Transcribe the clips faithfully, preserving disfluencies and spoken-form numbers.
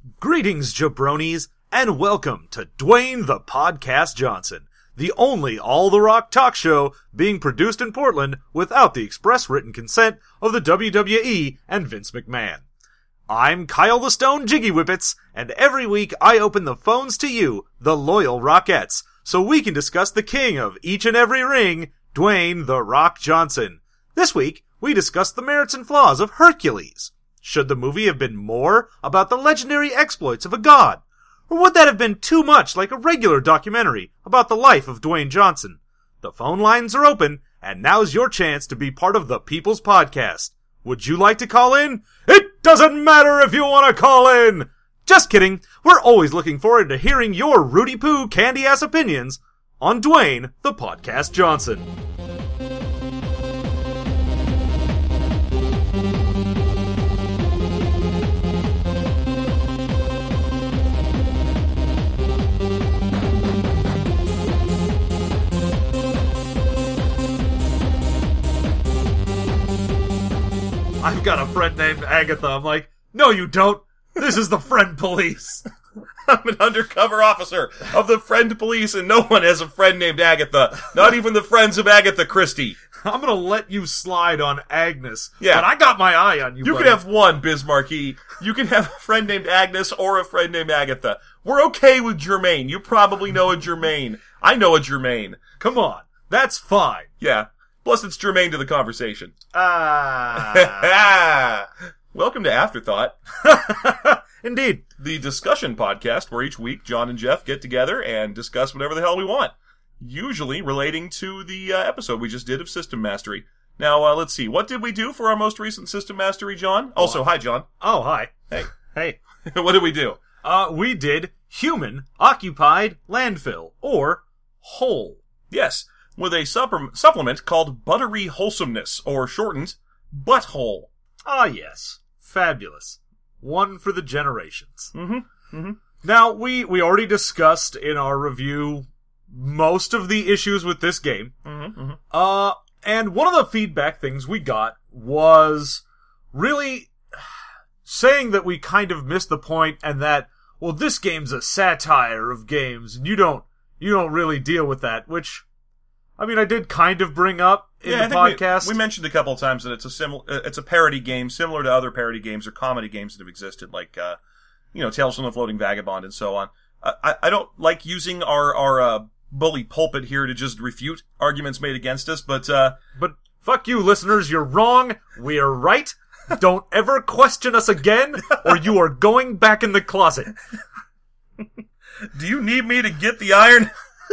Greetings, jabronis, and welcome to Dwayne the Podcast Johnson, the only All the Rock talk show being produced in Portland without the express written consent of the W W E and Vince McMahon. I'm Kyle the Stone Jiggy Whippets, and every week I open the phones to you, the loyal Rockettes, so we can discuss the king of each and every ring, Dwayne the Rock Johnson. This week, we discuss the merits and flaws of Hercules. Should the movie have been more about the legendary exploits of a god? Or would that have been too much like a regular documentary about the life of Dwayne Johnson? The phone lines are open, and now's your chance to be part of the People's Podcast. Would you like to call in? It doesn't matter if you want to call in! Just kidding. We're always looking forward to hearing your Rudy Poo candy-ass opinions on Dwayne the Podcast Johnson. I've got a friend named Agatha. I'm like, no you don't. This is the Friend Police. I'm an undercover officer of the Friend Police, and no one has a friend named Agatha. Not even the friends of Agatha Christie. I'm gonna let you slide on Agnes. Yeah. But I got my eye on you, You buddy. can have one, Bismarcky. You can have a friend named Agnes or a friend named Agatha. We're okay with Jermaine. You probably know a Jermaine. I know a Jermaine. Come on. That's fine. Yeah. Plus, it's germane to the conversation. Ah. Welcome to Afterthought. Indeed. The discussion podcast where each week John and Jeff get together and discuss whatever the hell we want. Usually relating to the uh, episode we just did of System Mastery. Now, uh, let's see. What did we do for our most recent System Mastery, John? Also, hi, John. Oh, hi. Hey. Hey. What did we do? Uh, we did Human Occupied Landfill, or Whole. Yes, with a supper- supplement called Buttery Wholesomeness, or shortened, Butthole. Ah, yes. Fabulous. One for the generations. Mm-hmm. Mm-hmm. Now, we, we already discussed in our review most of the issues with this game. Mm-hmm. Mm-hmm. Uh, and one of the feedback things we got was really saying that we kind of missed the point and that, well, this game's a satire of games and you don't, you don't really deal with that, which, I mean, I did kind of bring up in yeah, the I think podcast. We, we mentioned a couple of times that it's a simil- uh, it's a parody game similar to other parody games or comedy games that have existed, like, uh, you know, Tales from the Floating Vagabond and so on. Uh, I, I don't like using our, our, uh, bully pulpit here to just refute arguments made against us, but, uh... But fuck you, listeners, you're wrong, we're right, don't ever question us again, or you are going back in the closet. Do you need me to get the iron?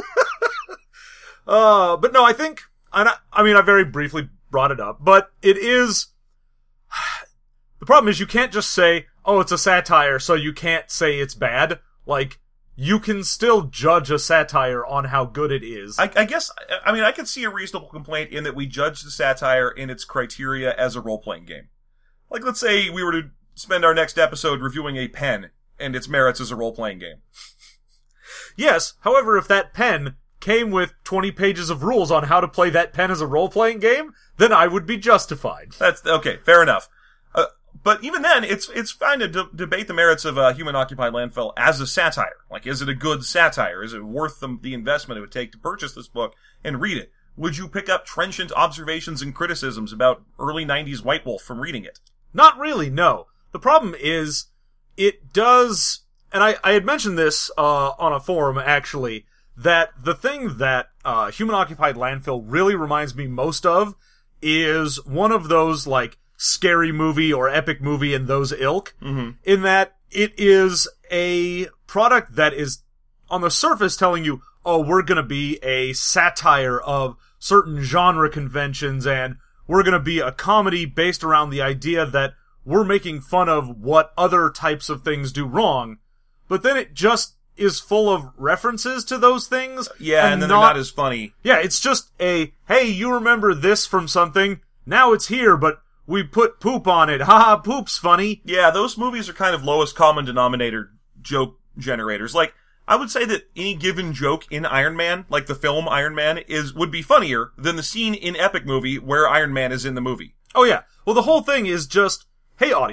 uh, but no, I think, I, I mean, I very briefly brought it up, but it is, the problem is you can't just say, oh, it's a satire, so you can't say it's bad. Like, you can still judge a satire on how good it is. I, I guess, I mean, I could see a reasonable complaint in that we judge the satire in its criteria as a role-playing game. Like, let's say we were to spend our next episode reviewing a pen and its merits as a role-playing game. Yes, however, if that pen came with twenty pages of rules on how to play that pen as a role-playing game, then I would be justified. That's, okay, fair enough. Uh, but even then, it's it's fine to de- debate the merits of uh, Human Occupied Landfill as a satire. Like, is it a good satire? Is it worth the, the investment it would take to purchase this book and read it? Would you pick up trenchant observations and criticisms about early nineties White Wolf from reading it? Not really, no. The problem is, it does, and I, I had mentioned this uh, on a forum, actually, that the thing that uh, Human Occupied Landfill really reminds me most of is one of those, like, scary movie or epic movie in those ilk, Mm-hmm. in that it is a product that is, on the surface, telling you, oh, we're gonna be a satire of certain genre conventions, and we're gonna be a comedy based around the idea that we're making fun of what other types of things do wrong, but then it just is full of references to those things. Yeah, and, and then not, they're not as funny. Yeah, it's just a, hey, you remember this from something, now it's here, but we put poop on it. Haha, poop's funny. Yeah, those movies are kind of lowest common denominator joke generators. Like, I would say that any given joke in Iron Man, like the film Iron Man, is would be funnier than the scene in Epic Movie where Iron Man is in the movie. Oh yeah. Well, the whole thing is just, hey audience,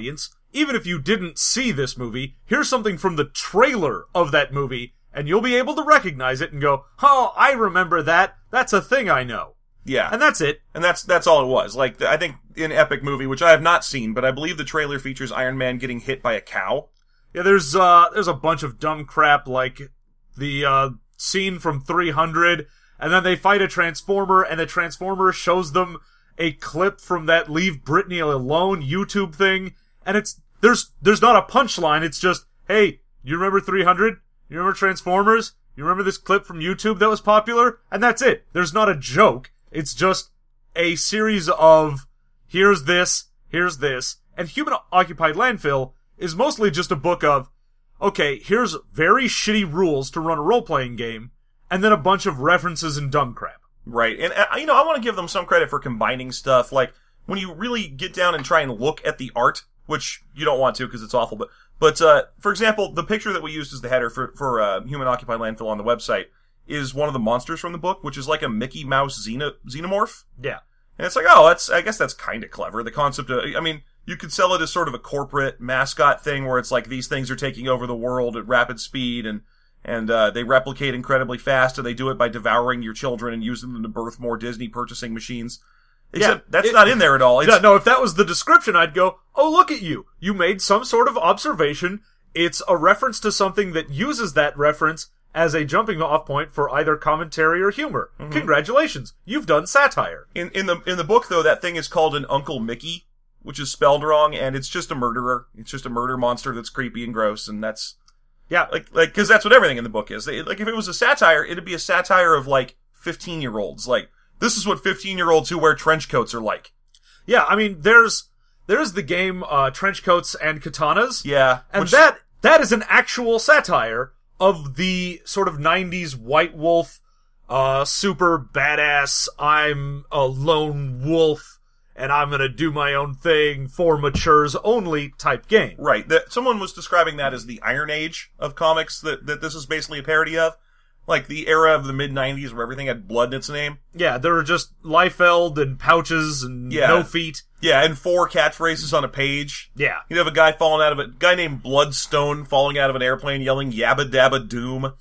even if you didn't see this movie, here's something from the trailer of that movie, and you'll be able to recognize it and go, oh, I remember that. That's a thing I know. Yeah. And that's it. And that's that's all it was. Like, I think in Epic Movie, which I have not seen, but I believe the trailer features Iron Man getting hit by a cow. Yeah, there's uh there's a bunch of dumb crap like the uh scene from three hundred, and then they fight a Transformer, and the Transformer shows them a clip from that Leave Britney Alone YouTube thing, and it's there's there's not a punchline, it's just, hey, you remember three hundred? You remember Transformers? You remember this clip from YouTube that was popular? And that's it. There's not a joke. It's just a series of, here's this, here's this, and Human Occupied Landfill is mostly just a book of, okay, here's very shitty rules to run a role-playing game, and then a bunch of references and dumb crap. Right. And, uh, you know, I want to give them some credit for combining stuff. Like, when you really get down and try and look at the art, which you don't want to because it's awful, but, but, uh, for example, the picture that we used as the header for, for, uh, Human Occupied Landfill on the website is one of the monsters from the book, which is like a Mickey Mouse xeno- xenomorph. Yeah. And it's like, oh, that's, I guess that's kind of clever. The concept of, I mean, you could sell it as sort of a corporate mascot thing where it's like these things are taking over the world at rapid speed and, and, uh, they replicate incredibly fast and they do it by devouring your children and using them to birth more Disney purchasing machines. Except yeah, that's it, not in there at all. It's, yeah, no, if that was the description, I'd go, oh, look at you. You made some sort of observation. It's a reference to something that uses that reference as a jumping off point for either commentary or humor. Mm-hmm. Congratulations. You've done satire. In, in the, in the book, though, that thing is called an Uncle Mickey, which is spelled wrong, and it's just a murderer. It's just a murder monster that's creepy and gross, and that's, yeah, like, like, cause that's what everything in the book is. They, like, if it was a satire, it'd be a satire of, like, fifteen-year-olds. Like, this is what fifteen-year-olds who wear trench coats are like. Yeah, I mean, there's, there's the game, uh, Trench Coats and Katanas. Yeah. And which, that, that is an actual satire of the sort of nineties white wolf, uh, super badass, I'm a lone wolf, and I'm gonna do my own thing for matures only type game. Right. That, someone was describing that as the Iron Age of comics that, that this is basically a parody of. Like the era of the mid nineties where everything had blood in its name. Yeah, there were just Liefeld and pouches and yeah. no feet. Yeah, and four catchphrases on a page. Yeah. You'd have a guy falling out of a guy named Bloodstone falling out of an airplane yelling Yabba Dabba Doom.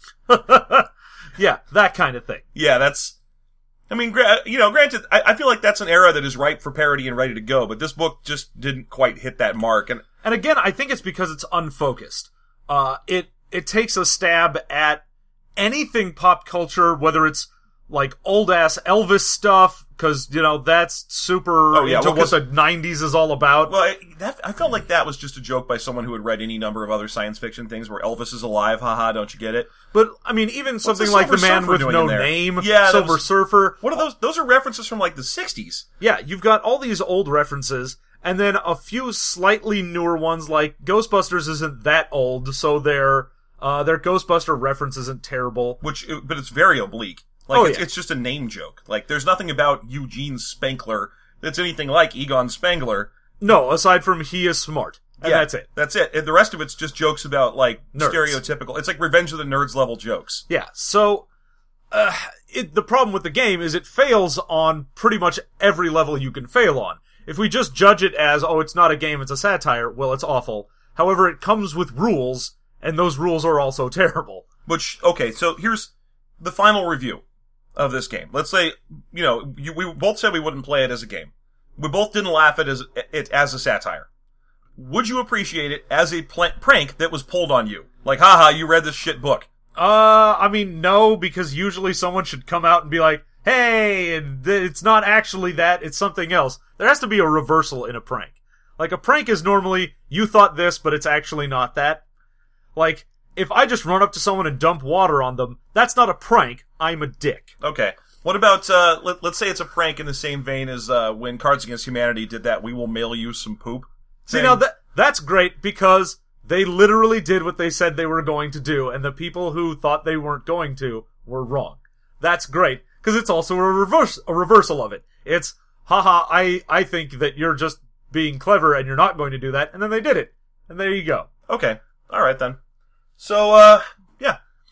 Yeah, that kind of thing. Yeah, that's, I mean, gra- you know, granted, I, I feel like that's an era that is ripe for parody and ready to go, but this book just didn't quite hit that mark. And, and again, I think it's because it's unfocused. Uh, it, it takes a stab at anything pop culture, whether it's like old ass Elvis stuff, because you know that's super oh, yeah, into well, what the nineties is all about. Well, I, that, I felt like that was just a joke by someone who had read any number of other science fiction things where Elvis is alive. Haha, don't you get it? But I mean, even something the like The Man Surfer with doing No in there? Name, Yeah, Silver was, Surfer. What are those? Those are references from like the sixties. Yeah, you've got all these old references, and then a few slightly newer ones. Like Ghostbusters isn't that old, so their uh, their Ghostbuster reference isn't terrible. Which, but it's very oblique. Like, oh, it's, yeah. it's just a name joke. Like, there's nothing about Eugene Spankler that's anything like Egon Spengler. No, aside from he is smart. And yeah, that's it. That's it. And the rest of it's just jokes about, like, Nerds. stereotypical. It's like Revenge of the Nerds level jokes. Yeah, so, uh, it, the problem with the game is it fails on pretty much every level you can fail on. If we just judge it as, oh, it's not a game, it's a satire, well, it's awful. However, it comes with rules, and those rules are also terrible. Which, okay, so here's the final review of this game. Let's say, you know, you, we both said we wouldn't play it as a game. We both didn't laugh at it as, it as a satire. Would you appreciate it as a pl- prank that was pulled on you? Like, haha, you read this shit book. Uh, I mean, no, because usually someone should come out and be like, hey, it's not actually that, it's something else. There has to be a reversal in a prank. Like, a prank is normally, you thought this, but it's actually not that. Like, if I just run up to someone and dump water on them, that's not a prank, I'm a dick. Okay. What about, uh, let, let's say it's a prank in the same vein as, uh, when Cards Against Humanity did that, we will mail you some poop. See, now, that that's great, because they literally did what they said they were going to do, and the people who thought they weren't going to were wrong. That's great, because it's also a reverse, a reversal of it. It's, haha, I, I think that you're just being clever and you're not going to do that, and then they did it. And there you go. Okay. Alright then. So, uh, yeah.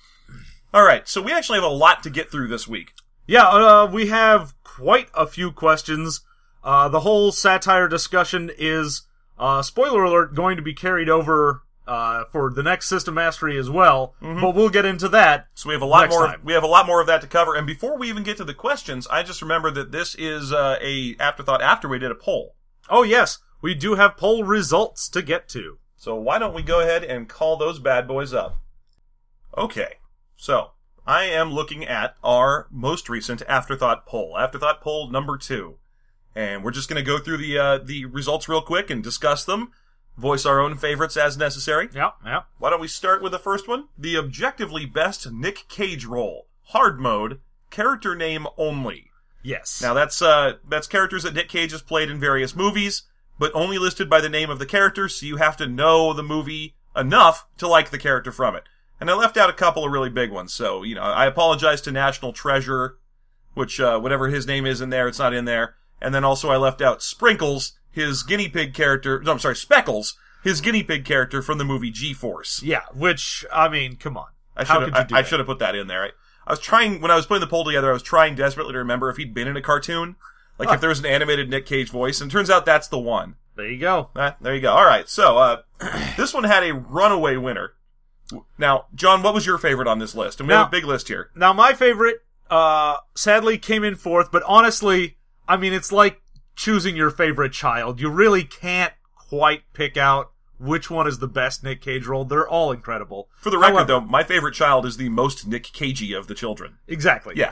Alright, so we actually have a lot to get through this week. Yeah, uh, we have quite a few questions. Uh, the whole satire discussion is Uh, spoiler alert, going to be carried over uh, for the next System Mastery as well, Mm-hmm. but we'll get into that. So we have a lot next more. time. We have a lot more of that to cover. And before we even get to the questions, I just remember that this is uh, a afterthought after we did a poll. Oh yes, we do have poll results to get to. So why don't we go ahead and call those bad boys up? Okay, so I am looking at our most recent Afterthought poll, Afterthought poll number two, and we're just going to go through the uh, the results real quick and discuss them, voice our own favorites as necessary. Yeah, yeah. Why don't we start with the first one? The objectively best Nick Cage role, hard mode, character name only. Yes. Now that's uh that's characters that Nick Cage has played in various movies, but only listed by the name of the character, so you have to know the movie enough to like the character from it. And I left out a couple of really big ones, so, you know, I apologize to National Treasure, which, uh, whatever his name is in there, it's not in there. And then also I left out Sprinkles, his guinea pig character, no, I'm sorry, Speckles, his guinea pig character from the movie G-Force. Yeah, which, I mean, come on. I How should could you have, do I, I that? should have put that in there. I, I was trying, when I was putting the poll together, I was trying desperately to remember if he'd been in a cartoon. Like, Huh. if there was an animated Nick Cage voice, and it turns out that's the one. There you go. Ah, there you go. Alright, so, uh, this one had a runaway winner. Now, John, what was your favorite on this list? And we Now- have a big list here. Now, my favorite, uh, sadly came in fourth, but honestly, I mean, it's like choosing your favorite child. You really can't quite pick out which one is the best Nick Cage role. They're all incredible. For the record, However- though, my favorite child is the most Nick Cagey of the children. Exactly. Yeah.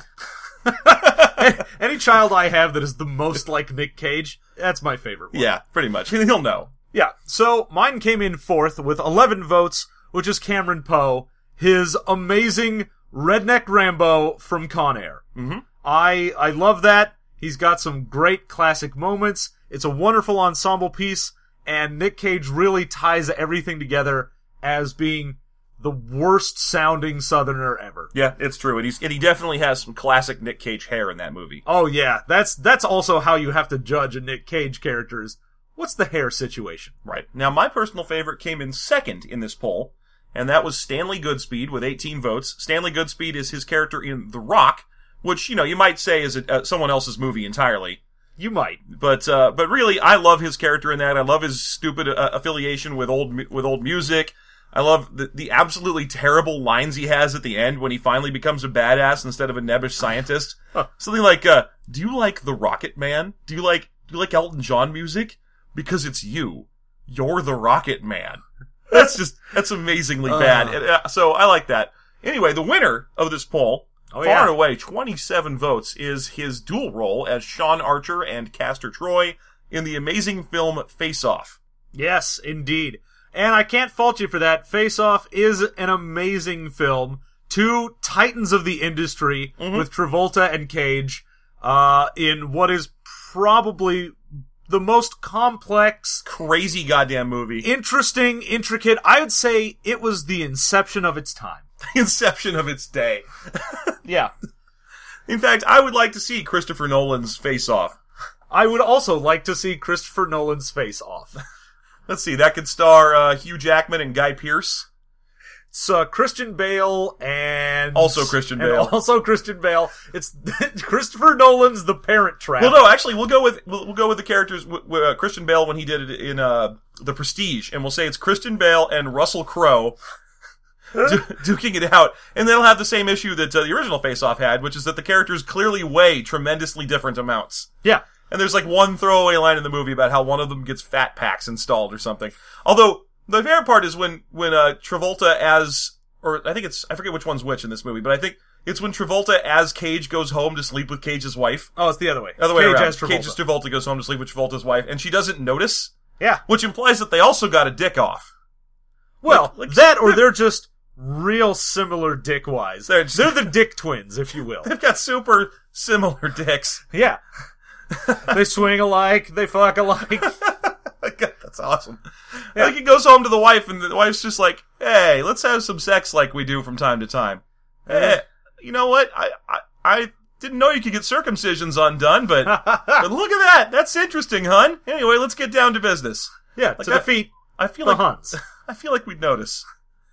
Any child I have that is the most like Nick Cage, that's my favorite one. Yeah, pretty much. He'll know. Yeah, so mine came in fourth with eleven votes, which is Cameron Poe, his amazing redneck Rambo from Con Air. Mm-hmm. I I love that. He's got some great classic moments. It's a wonderful ensemble piece, and Nick Cage really ties everything together as being the worst sounding Southerner ever. Yeah, it's true. And he's, and he definitely has some classic Nick Cage hair in that movie. Oh yeah, that's that's also how you have to judge a Nick Cage character is, what's the hair situation? Right. Now, my personal favorite came in second in this poll, and that was Stanley Goodspeed with eighteen votes. Stanley Goodspeed is his character in The Rock, which, you know, you might say is a, uh, someone else's movie entirely. You might. But, uh, but really, I love his character in that. I love his stupid uh, affiliation with old, mu- with old music. I love the, the absolutely terrible lines he has at the end when he finally becomes a badass instead of a nebbish scientist. Huh. Something like, uh, do you like The Rocket Man? Do you like, do you like Elton John music? Because it's you. You're the Rocket Man. That's just, that's amazingly Uh. bad. And, uh, so I like that. Anyway, the winner of this poll, Oh, far yeah. and away, twenty-seven votes, is his dual role as Sean Archer and Castor Troy in the amazing film Face Off. Yes, indeed. And I can't fault you for that. Face Off is an amazing film. Two titans of the industry Mhm. with Travolta and Cage uh, in what is probably the most complex, Crazy goddamn movie. interesting, intricate. I would say it was the inception of its time. Inception of its day. Yeah. In fact, I would like to see Christopher Nolan's Face Off. I would also like to see Christopher Nolan's Face Off. Let's see, that could star uh, Hugh Jackman and Guy Pearce. It's uh, Christian Bale and... Also Christian and Bale. Also Christian Bale. It's Christopher Nolan's The Parent Trap. Well, no, actually, we'll go with we'll, we'll go with the characters with, with uh, Christian Bale when he did it in uh, The Prestige, and we'll say it's Christian Bale and Russell Crowe du- duking it out, and they'll have the same issue that uh, the original Face Off had, which is that the characters clearly weigh tremendously different amounts. Yeah. And there's like one throwaway line in the movie about how one of them gets fat packs installed or something. Although, the favorite part is when, when, uh, Travolta as, or I think it's, I forget which one's which in this movie, but I think it's when Travolta as Cage goes home to sleep with Cage's wife. Oh, it's the other way. Other way Cage around. as Travolta. Cage as Travolta goes home to sleep with Travolta's wife, and she doesn't notice, Yeah. which implies that they also got a dick off. Well, Like- like- that or they're just real similar dick-wise. They're They're, just- the dick twins, if you will. They've got super similar dicks. Yeah. They swing alike, they fuck alike. God, that's awesome. Yeah. Like he goes home to the wife, and the wife's just like, "Hey, let's have some sex like we do from time to time." Hey, you know what? I, I I didn't know you could get circumcisions undone, but but look at that. That's interesting, hun. Anyway, let's get down to business. Yeah, Like to I- defeat I feel the like Huns. I feel like we'd notice.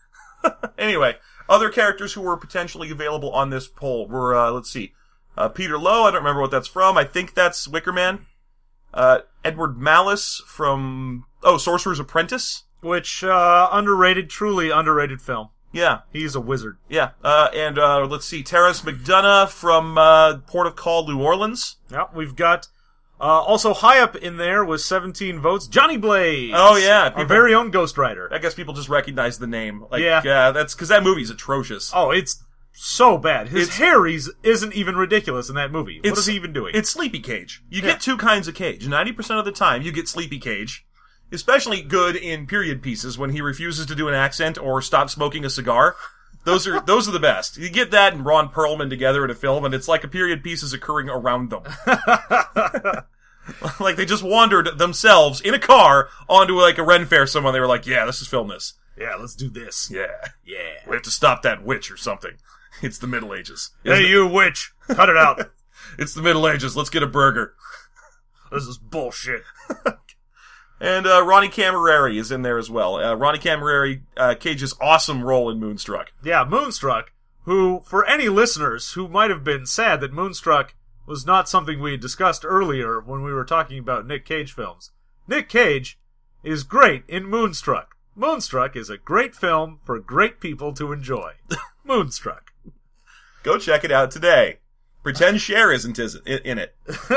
Anyway, other characters who were potentially available on this poll were, uh, let's see, uh, Peter Lowe. I don't remember what that's from. I think that's Wicker Man. Uh, Edward Malice from, oh, Sorcerer's Apprentice? Which, uh, underrated, truly underrated film. Yeah. He's a wizard. Yeah. Uh, and, uh, let's see, Terrence McDonough from, uh, Port of Call, New Orleans. Yeah, we've got, uh, also high up in there with seventeen votes, Johnny Blaze. Oh, yeah. Our People, very own Ghost Rider. I guess people just recognize the name. Like, Yeah. yeah, that's, cause that movie's atrocious. Oh, it's so bad. His It's- hair is, isn't even ridiculous in that movie. What It's- is he even doing? It's Sleepy Cage. You Yeah. get two kinds of Cage. ninety percent of the time, you get Sleepy Cage. Especially good in period pieces when he refuses to do an accent or stop smoking a cigar. Those are those are the best. You get that and Ron Perlman together in a film, and it's like a period piece is occurring around them. Like they just wandered themselves in a car onto like a Ren Fair somewhere. They were like, "Yeah, let's just film this. Yeah, let's do this. Yeah, Yeah. we have to stop that witch or something. It's the Middle Ages. Hey, you witch. Cut it out. It's the Middle Ages. Let's get a burger." This is bullshit. And uh, Ronnie Camilleri is in there as well. Uh, Ronnie Camilleri, uh, Cage's awesome role in Moonstruck. Yeah, Moonstruck, who, for any listeners who might have been sad that Moonstruck was not something we had discussed earlier when we were talking about Nick Cage films, Nick Cage is great in Moonstruck. Moonstruck is a great film for great people to enjoy. Moonstruck. Go check it out today. Pretend Cher isn't is- in it.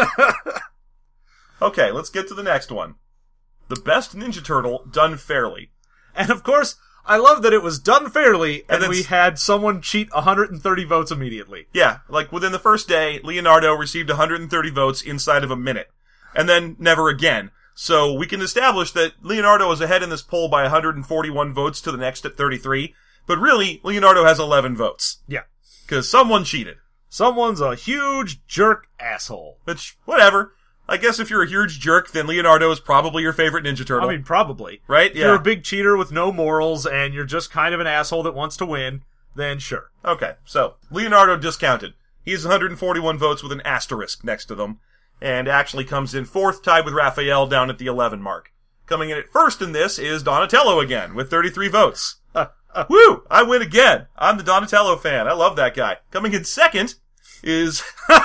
Okay, let's get to the next one. The best Ninja Turtle done fairly. And of course, I love that it was done fairly, and, And then we s- had someone cheat one hundred thirty votes immediately. Yeah, like within the first day, Leonardo received one hundred thirty votes inside of a minute. And then never again. So we can establish that Leonardo is ahead in this poll by one hundred forty-one votes to the next at thirty-three. But really, Leonardo has eleven votes. Yeah. Because someone cheated. Someone's a huge jerk asshole. Which, whatever. I guess if you're a huge jerk, then Leonardo is probably your favorite Ninja Turtle. I mean, probably. right? If Yeah. you're a big cheater with no morals and you're just kind of an asshole that wants to win, then sure. Okay, so Leonardo discounted. He has one hundred forty-one votes with an asterisk next to them, and actually comes in fourth, tied with Raphael down at the eleven mark. Coming in at first in this is Donatello again, with thirty-three votes. Woo! I win again. I'm the Donatello fan. I love that guy. Coming in second is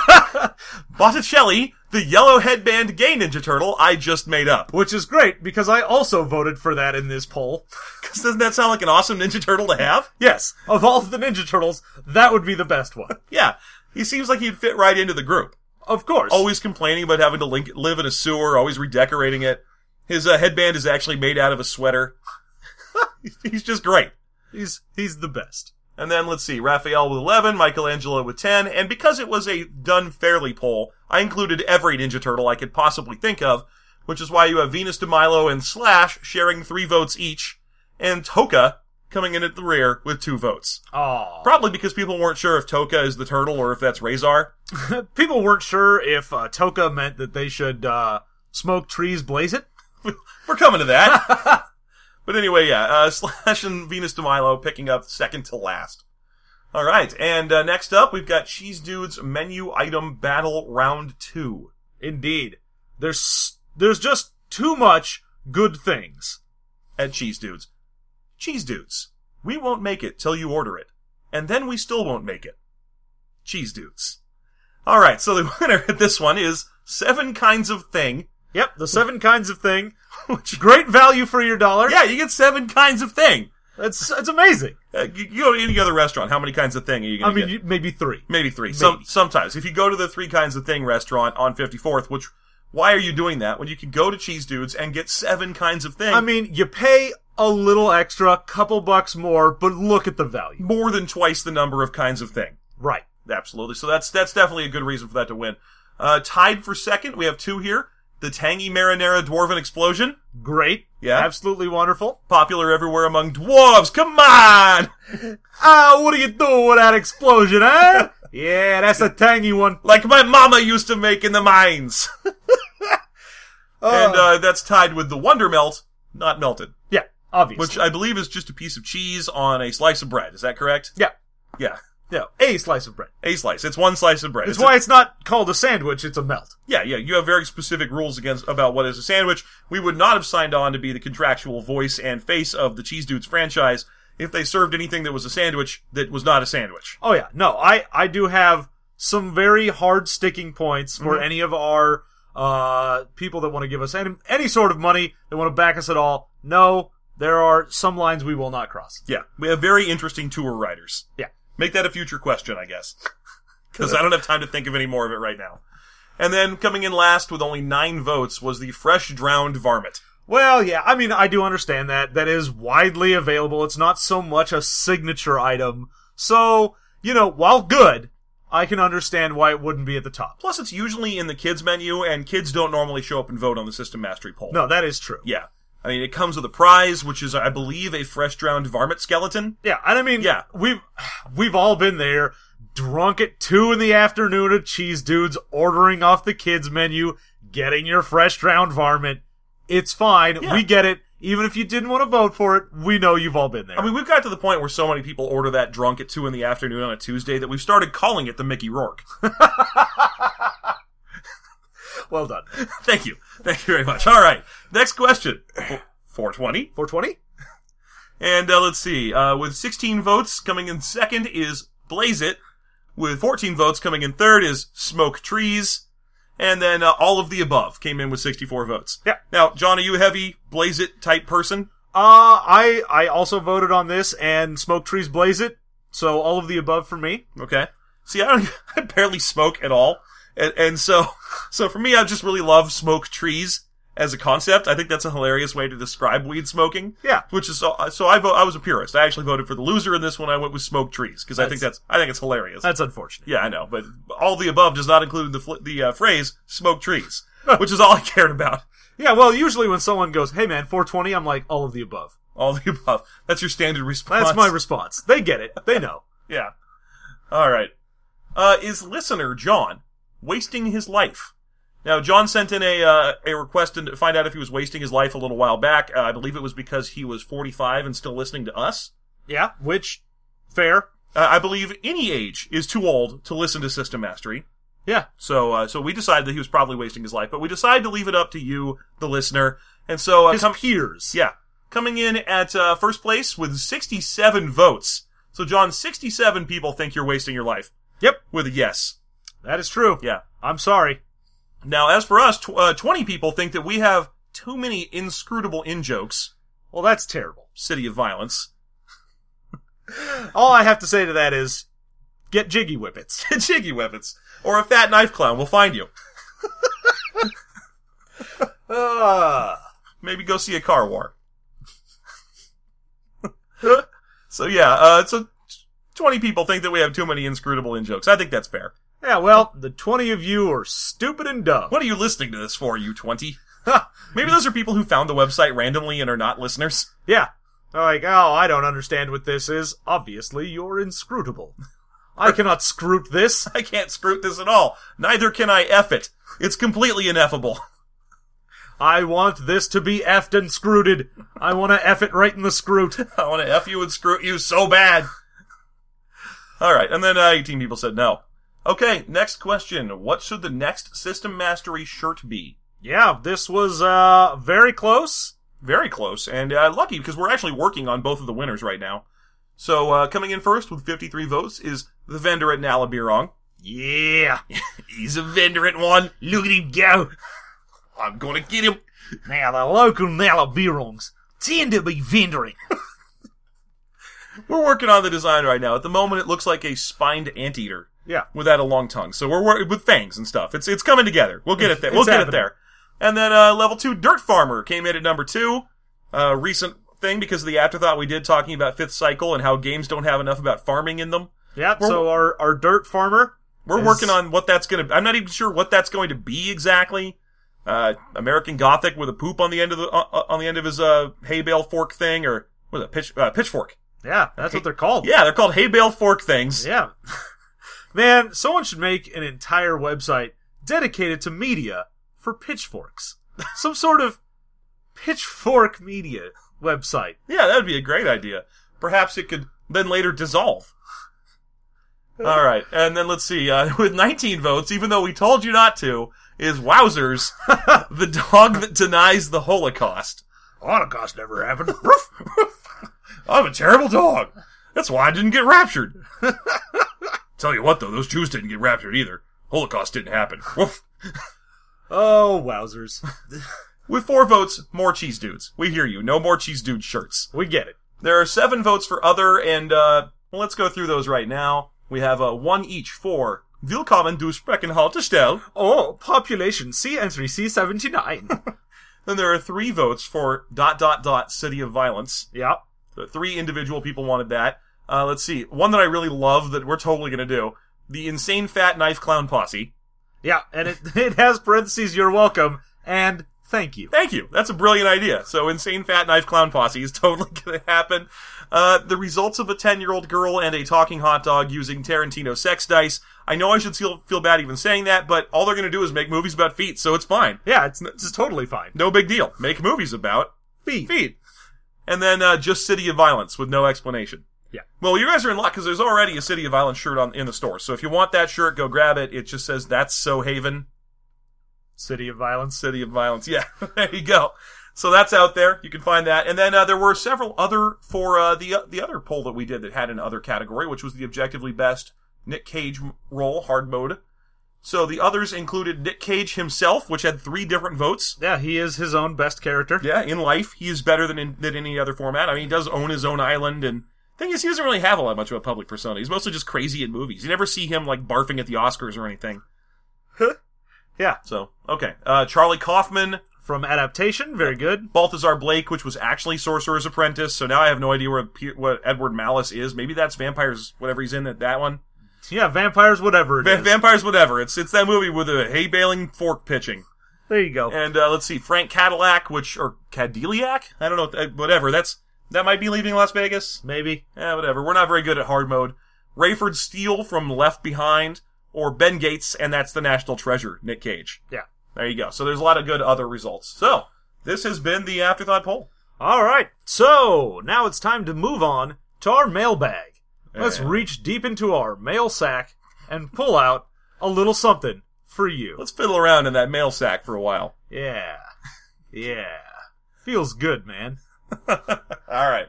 Botticelli, the yellow headband gay Ninja Turtle I just made up. Which is great, because I also voted for that in this poll. Because doesn't that sound like an awesome Ninja Turtle to have? Yes, of all of the Ninja Turtles, that would be the best one. Yeah. He seems like he'd fit right into the group. Of course. Always complaining about having to link, live in a sewer, always redecorating it. His uh, headband is actually made out of a sweater. He's just great. He's, he's the best. And then, let's see, Raphael with eleven, Michelangelo with ten, and because it was a done fairly poll, I included every Ninja Turtle I could possibly think of, which is why you have Venus de Milo and Slash sharing three votes each, and Toka coming in at the rear with two votes. Aww. Probably because people weren't sure if Toka is the turtle or if that's Razor. People weren't sure if uh, Toka meant that they should uh, smoke trees, blaze it. We're coming to that. But anyway, yeah, uh, Slash and Venus de Milo picking up second to last. Alright, and uh, next up, we've got Cheese Dude's Menu Item Battle Round two. Indeed. There's, there's just too much good things. At Cheese Dude's. Cheese Dudes, we won't make it till you order it. And then we still won't make it. Cheese Dudes. Alright, so the winner at this one is Seven Kinds of Thing. Yep, the seven kinds of thing. Great value for your dollar. Yeah, you get seven kinds of thing. It's, it's amazing. Uh, you, you go to any other restaurant, how many kinds of thing are you I going to mean, get? you- maybe three. Maybe three. Maybe. Some, sometimes. If you go to the Three Kinds of Thing restaurant on fifty-fourth, which, why are you doing that when you can go to Cheese Dudes and get seven kinds of thing? I mean, you pay a little extra, couple bucks more, but look at the value. more than twice the number of kinds of thing. Right. Absolutely. So that's, that's definitely a good reason for that to win. Uh, tied for second, we have two here. The Tangy Marinara Dwarven Explosion. Great. Yeah. Absolutely wonderful. Popular everywhere among dwarves. Come on! Ah, what do you do with that explosion, eh? Yeah, that's a tangy one. Like my mama used to make in the mines. And, uh, that's tied with the Wonder Melt, not melted. Yeah, obviously. Which I believe is just a piece of cheese on a slice of bread. Is that correct? Yeah. Yeah. Yeah, a slice of bread. A slice. It's one slice of bread. It's It's why a- it's not called a sandwich, it's a melt. yeah, yeah. You have very specific rules against about what is a sandwich. We would not have signed on to be the contractual voice and face of the Cheese Dudes franchise if they served anything that was a sandwich that was not a sandwich. Oh yeah, no, I, I do have some very hard sticking points for Mhm. any of our uh, people that want to give us any, any sort of money, that want to back us at all. No, there are some lines we will not cross. Yeah, we have very interesting tour riders. Yeah. Make that a future question, I guess. Because I don't have time to think of any more of it right now. And then coming in last with only nine votes was the fresh drowned varmint. Well, yeah, I mean, I do understand that. That is widely available. It's not so much a signature item. So, you know, while good, I can understand why it wouldn't be at the top. Plus, it's usually in the kids menu, and kids don't normally show up and vote on the System Mastery poll. No, that is true. Yeah. I mean, it comes with a prize, which is, I believe, a fresh drowned varmint skeleton. Yeah, and I mean, yeah. we've, we've all been there. Drunk at two in the afternoon at Cheese Dudes, ordering off the kids menu, getting your fresh drowned varmint. It's fine. Yeah. We get it. Even if you didn't want to vote for it, we know you've all been there. I mean, we've got to the point where so many people order that drunk at two in the afternoon on a Tuesday that we've started calling it the Mickey Rourke. Well done. Thank you. Thank you very much. All right. Next question. four twenty. four twenty? And uh, let's see. Uh, with sixteen votes, coming in second is Blaze It. With fourteen votes, coming in third is Smoke Trees. And then uh, all of the above came in with sixty-four votes. Yeah. Now, John, are you a heavy Blaze It type person? Uh, I, I also voted on this, and Smoke Trees Blaze It. So all of the above for me. Okay. See, I don't, I barely smoke at all. And, and so, so for me, I just really love Smoke Trees as a concept. I think that's a hilarious way to describe weed smoking. Yeah. Which is, so, so I vote, I was a purist. I actually voted for the loser in this one. I went with Smoke Trees, because I think that's, I think it's hilarious. That's unfortunate. Yeah, I know, but all the above does not include the, fl- the, uh, phrase, Smoke Trees, which is all I cared about. Yeah, well, usually when someone goes, hey man, four twenty, I'm like, all of the above. All the above. That's your standard response. That's my response. They get it. They know. Yeah. Alright. Uh, is listener John wasting his life? Now, John sent in a uh, a request to find out if he was wasting his life a little while back. Uh, I believe it was because he was forty-five and still listening to us. Yeah, which, fair. Uh, I believe any age is too old to listen to System Mastery. Yeah. So, uh, so we decided that he was probably wasting his life, but we decided to leave it up to you, the listener. And so, uh, his com- peers. Yeah. Coming in at, uh, first place with sixty-seven votes. So, John, sixty-seven people think you're wasting your life. Yep. With a yes. That is true. Yeah. I'm sorry. Now, as for us, tw- uh, twenty people think that we have too many inscrutable in-jokes. Well, that's terrible. City of Violence. All I have to say to that is, get jiggy whippets. Jiggy whippets. Or a fat knife clown will find you. uh. Maybe go see a car war. So yeah, uh, so twenty people think that we have too many inscrutable in-jokes. I think that's fair. Yeah, well, the twenty of you are stupid and dumb. What are you listening to this for, you twenty? Maybe those are people who found the website randomly and are not listeners. Yeah. They're like, oh, I don't understand what this is. Obviously, you're inscrutable. I cannot scrut this. I can't scrut this at all. Neither can I F it. It's completely ineffable. I want this to be effed and scruted. I want to F it right in the scrut. I want to F you and scrut you so bad. Alright, and then uh, eighteen people said no. Okay, next question. What should the next System Mastery shirt be? Yeah, this was, uh, very close. Very close, and uh, lucky, because we're actually working on both of the winners right now. So, uh, coming in first with fifty-three votes is the vendor at Nalabirong. Yeah. He's a vendor at one. Look at him go. I'm gonna get him. Now, the local Nalabirongs tend to be vendoring. We're working on the design right now. At the moment, it looks like a spined anteater. Yeah. Without a long tongue. So we're working with fangs and stuff. It's it's coming together. We'll get it there. We'll It's get happening. it there. And then, uh, level two, Dirt Farmer came in at number two. Uh, recent thing because of the afterthought we did talking about Fifth Cycle and how games don't have enough about farming in them. Yeah, We're- so our, our dirt farmer. We're is- working on what that's gonna, I'm not even sure what that's going to be exactly. Uh, American Gothic with a poop on the end of the, uh, on the end of his, uh, hay bale fork thing, or, what is it, pitch, uh, pitchfork. Yeah, that's what they're called. Yeah, they're called hay bale fork things. Yeah. Man, someone should make an entire website dedicated to media for pitchforks. Some sort of pitchfork media website. Yeah, that would be a great idea. Perhaps it could then later dissolve. Alright, and then let's see, uh, with nineteen votes, even though we told you not to, is Wowzers, the dog that denies the Holocaust. Holocaust never happened. I'm a terrible dog. That's why I didn't get raptured. Tell you what though, those Jews didn't get raptured either. Holocaust didn't happen. Woof. Oh, wowzers. With four votes, more cheese dudes. We hear you. No more cheese dude shirts. We get it. There are seven votes for other, and uh, well, let's go through those right now. We have uh, one each for Willkommen du Spreckenhaltestelle. Oh, population C entry C seventy-nine. Then there are three votes for dot dot dot City of Violence. Yeah. So three individual people wanted that. Uh, let's see. One that I really love that we're totally going to do. The Insane Fat Knife Clown Posse. Yeah, and it, it has parentheses, you're welcome, and thank you. Thank you. That's a brilliant idea. So Insane Fat Knife Clown Posse is totally going to happen. Uh, the results of a ten-year-old girl and a talking hot dog using Tarantino sex dice. I know I should feel, feel bad even saying that, but all they're going to do is make movies about feet, so it's fine. Yeah, it's, it's totally fine. No big deal. Make movies about Feet. feet. And then uh, just City of Violence with no explanation. Yeah. Well, you guys are in luck because there's already a City of Violence shirt on in the store. So if you want that shirt, go grab it. It just says, "That's so Haven." City of Violence. City of Violence. Yeah, there you go. So that's out there. You can find that. And then uh, there were several other for uh, the uh, the other poll that we did that had an other category, which was the objectively best Nick Cage role, hard mode. So the others included Nick Cage himself, which had three different votes. Yeah, he is his own best character. Yeah, in life, he is better than in than any other format. I mean, he does own his own island, and thing is, he doesn't really have a lot much of a public persona. He's mostly just crazy in movies. You never see him, like, barfing at the Oscars or anything. Yeah. So, okay. Uh, Charlie Kaufman. From Adaptation, very good. Balthazar Blake, which was actually Sorcerer's Apprentice, so now I have no idea where, what Edward Malice is. Maybe that's Vampires, whatever he's in at that one. Yeah, Vampires, whatever it Va- is. Vampires, whatever. It's it's that movie with a hay-baling fork pitching. There you go. And, uh, let's see, Frank Cadillac, which, or Cadillac? I don't know, uh, whatever. That's, that might be leaving Las Vegas. Maybe. Yeah, whatever. We're not very good at hard mode. Rayford Steele from Left Behind, or Ben Gates, and that's the National Treasure, Nick Cage. Yeah. There you go. So there's a lot of good other results. So, this has been the Afterthought Poll. Alright, so now it's time to move on to our mailbag. Let's Yeah. reach deep into our mail sack and pull out a little something for you. Let's fiddle around in that mail sack for a while. Yeah. Yeah. Feels good, man. Alright.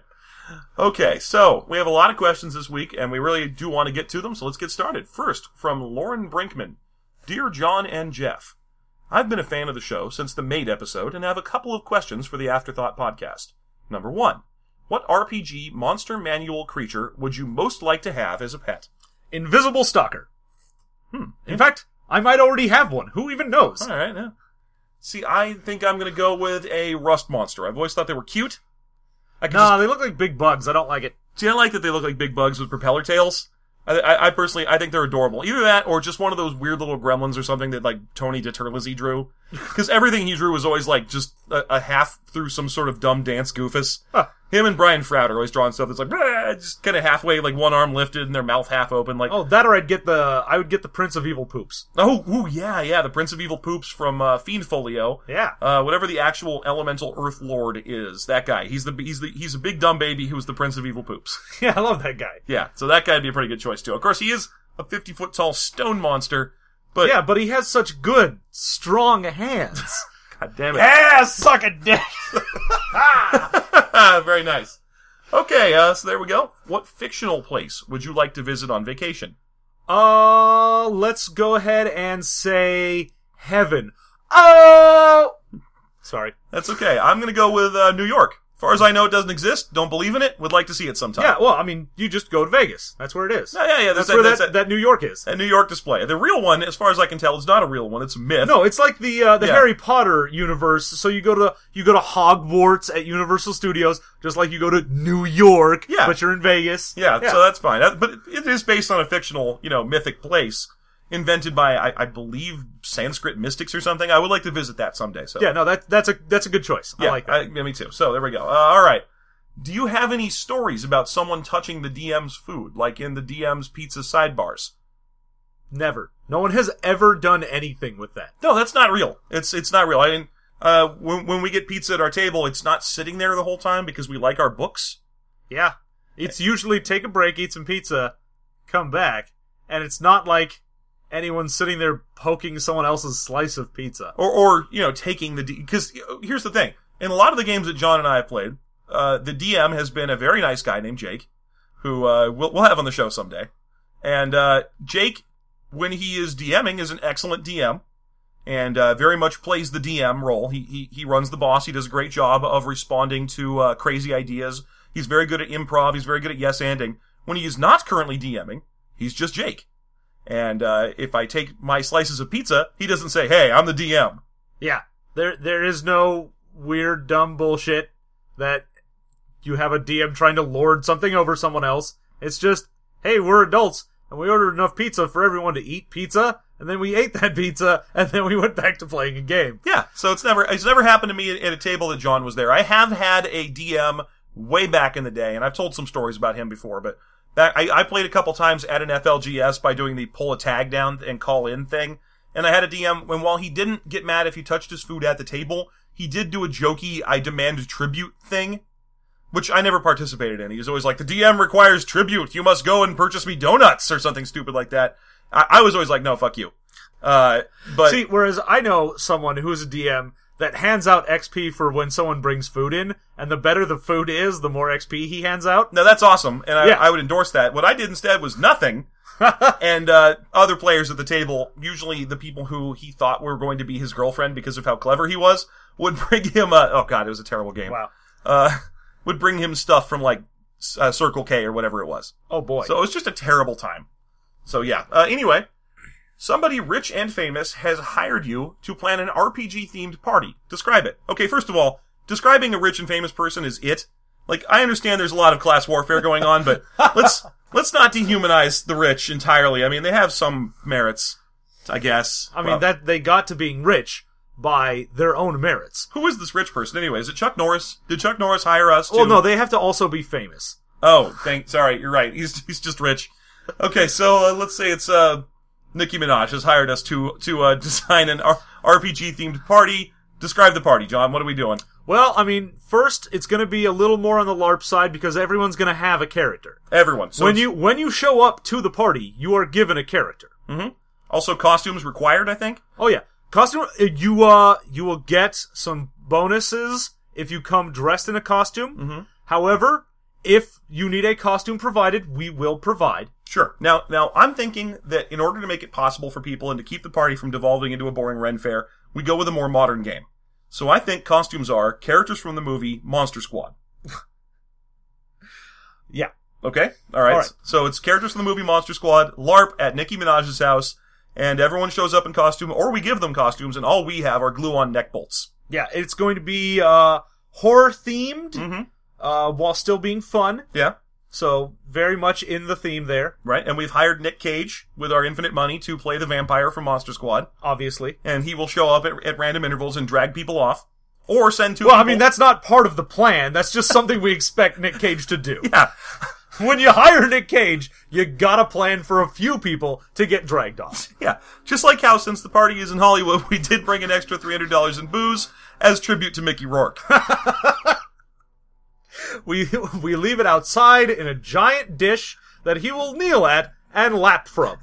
Okay, so we have a lot of questions this week, and we really do want to get to them, so let's get started. First, from Lauren Brinkman. Dear John and Jeff, I've been a fan of the show since the Maid episode and have a couple of questions for the Afterthought podcast. Number one, what R P G monster manual creature would you most like to have as a pet? Invisible Stalker. Hmm. In fact, I might already have one. Who even knows? Alright, yeah. See, I think I'm gonna go with a rust monster. I've always thought they were cute. I could Nah, just- they look like big bugs. I don't like it. See, I like that they look like big bugs with propeller tails. I, I, I personally, I think they're adorable. Either that, or just one of those weird little gremlins or something that, like, Tony DeTurlizzi drew. Because everything he drew was always, like, just a, a half through some sort of dumb dance goofus. Huh. Him and Brian Froud are always drawing stuff that's like, "Bleh," just kind of halfway, like, one arm lifted and their mouth half open, like... Oh, that or I'd get the, I would get the Prince of Evil Poops. Oh, ooh, yeah, yeah, the Prince of Evil Poops from, uh, Fiend Folio. Yeah. Uh, whatever the actual elemental Earth Lord is, that guy. He's the, he's the, he's a big dumb baby who's the Prince of Evil Poops. Yeah, I love that guy. Yeah, so that guy'd be a pretty good choice, too. Of course, he is a fifty-foot tall stone monster, but... Yeah, but he has such good, strong hands. God damn it. Yeah, suck a dick! Very nice. Okay, uh, so there we go. What fictional place would you like to visit on vacation? Uh, let's go ahead and say heaven. Oh! Sorry. That's okay. I'm gonna go with, uh, New York. As far as I know, it doesn't exist. Don't believe in it. Would like to see it sometime. Yeah, well, I mean, you just go to Vegas. That's where it is. Yeah, yeah, yeah. That's, That's, where that's that, that New York is. a New York display. The real one, as far as I can tell, is not a real one. It's a myth. No, it's like the uh, the Yeah. Harry Potter universe. So you go to you go to Hogwarts at Universal Studios, just like you go to New York, Yeah. but you're in Vegas. Yeah, so that's fine. That, but it, it is based on a fictional, you know, mythic place invented by, I, I believe, Sanskrit mystics or something. I would like to visit that someday. So yeah, no, that that's a that's a good choice. yeah, I like that. I, yeah, me too. So there we go. Uh, all right. Do you have any stories about someone touching the D M's food, like in the D M's pizza sidebars? Never. No one has ever done anything with that. No, that's not real. It's it's not real. I mean, uh, when when we get pizza at our table, it's not sitting there the whole time because we like our books. Yeah, it's usually take a break, eat some pizza, come back, and it's not like anyone's sitting there poking someone else's slice of pizza. Or, or you know, taking the... Because here's the thing. In a lot of the games that John and I have played, uh, the D M has been a very nice guy named Jake, who uh, we'll, we'll have on the show someday. And uh, Jake, when he is DMing, is an excellent D M. and uh, very much plays the D M role. He, he he runs the boss. He does a great job of responding to uh, crazy ideas. He's very good at improv. He's very good at yes-anding. When he is not currently DMing, he's just Jake. And uh, if I take my slices of pizza, he doesn't say, "Hey, I'm the D M." Yeah, there there is no weird, dumb bullshit that you have a D M trying to lord something over someone else. It's just, hey, we're adults, and we ordered enough pizza for everyone to eat pizza, and then we ate that pizza, and then we went back to playing a game. Yeah, so it's never it's never happened to me at, at a table that John was there. I have had a D M way back in the day, and I've told some stories about him before, but back, I, I played a couple times at an F L G S by doing the pull a tag down and call in thing, and I had a D M, and while he didn't get mad if you touched his food at the table, he did do a jokey, I demand tribute thing, which I never participated in. He was always like, the D M requires tribute. You must go and purchase me donuts or something stupid like that. I, I was always like, no, fuck you. Uh, but See, whereas I know someone who's a D M that hands out X P for when someone brings food in, and the better the food is, the more X P he hands out. no, that's awesome, and I, Yeah. I would endorse that. What I did instead was nothing. And uh, other players at the table, usually the people who he thought were going to be his girlfriend because of how clever he was, would bring him a, oh god, it was a terrible game. Wow. Uh, would bring him stuff from like uh, Circle K or whatever it was. Oh boy. So it was just a terrible time. So yeah. Uh, anyway, somebody rich and famous has hired you to plan an R P G-themed party. Describe it. Okay, first of all, describing a rich and famous person is it. Like, I understand there's a lot of class warfare going on, but let's let's not dehumanize the rich entirely. I mean, they have some merits, I guess. I mean, Well, that they got to being rich by their own merits. who is this rich person anyway? Is it Chuck Norris? Did Chuck Norris hire us to... Well, no, they have to also be famous. Oh, thank. Sorry, you're right. He's he's just rich. Okay, so uh, let's say it's uh, Nicki Minaj has hired us to to uh, design an R- RPG themed party. Describe the party, John. What are we doing? Well, I mean, first, it's going to be a little more on the LARP side because everyone's going to have a character. Everyone. So when it's- you when you show up to the party, you are given a character. Mhm. Also, costumes required, I think. Oh yeah, costume. You uh, you will get some bonuses if you come dressed in a costume. Mhm. However, if you need a costume provided, we will provide. Sure. Now, now I'm thinking that in order to make it possible for people and to keep the party from devolving into a boring Ren Fair, we go with a more modern game. So I think costumes are characters from the movie Monster Squad. Yeah. Okay? All right. All right. So it's characters from the movie Monster Squad, LARP at Nicki Minaj's house, and everyone shows up in costume, or we give them costumes, and all we have are glue-on neck bolts. Yeah, it's going to be uh horror themed, Mm-hmm. uh, while still being fun. Yeah. So very much in the theme there, Right? And we've hired Nick Cage with our infinite money to play the vampire from Monster Squad, obviously. and he will show up at, at random intervals and drag people off, or send two Well, I people- mean, that's not part of the plan. That's just something we expect Nick Cage to do. Yeah. When you hire Nick Cage, you gotta plan for a few people to get dragged off. Yeah. Just like how, since the party is in Hollywood, we did bring an extra three hundred dollars in booze as tribute to Mickey Rourke. We we leave it outside in a giant dish that he will kneel at and lap from.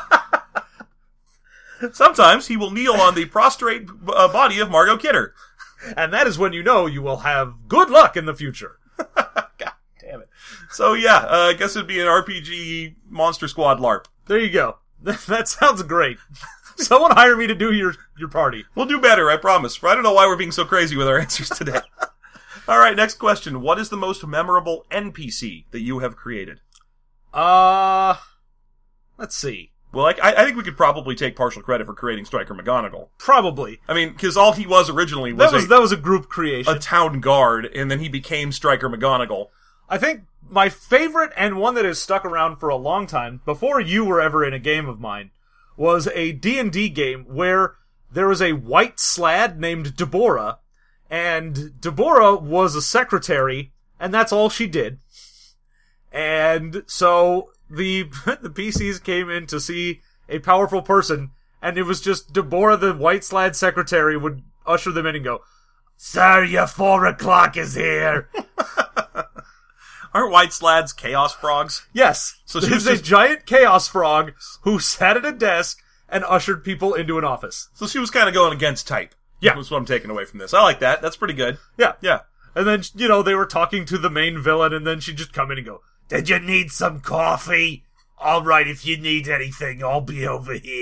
Sometimes he will kneel on the prostrate uh, body of Margot Kidder. And that is when you know you will have good luck in the future. God damn it. So yeah, uh, I guess it'd be an R P G Monster Squad LARP. There you go. That sounds great. Someone hire me to do your, your party. We'll do better, I promise. I don't know why we're being so crazy with our answers today. All right, next question. What is the most memorable N P C that you have created? Uh, let's see. Well, I, I think we could probably take partial credit for creating Stryker McGonagall. Probably. I mean, because all he was originally was, That was a, that was a group creation. a town guard, and then he became Stryker McGonagall. I think my favorite and one that has stuck around for a long time, before you were ever in a game of mine, was a D and D game where there was a white slad named Deborah, and Deborah was a secretary, and that's all she did. And so the the P Cs came in to see a powerful person, and it was just Deborah, the white slad secretary, would usher them in and go, "Sir, your four o'clock is here." Aren't white slads chaos frogs? Yes. So So she was there's a just- giant chaos frog who sat at a desk and ushered people into an office. So she was kind of going against type. Yeah. That's what I'm taking away from this. I like that. That's pretty good. Yeah. Yeah. And then, you know, they were talking to the main villain, and then she'd just come in and go, "Did you need some coffee? All right, if you need anything, I'll be over here."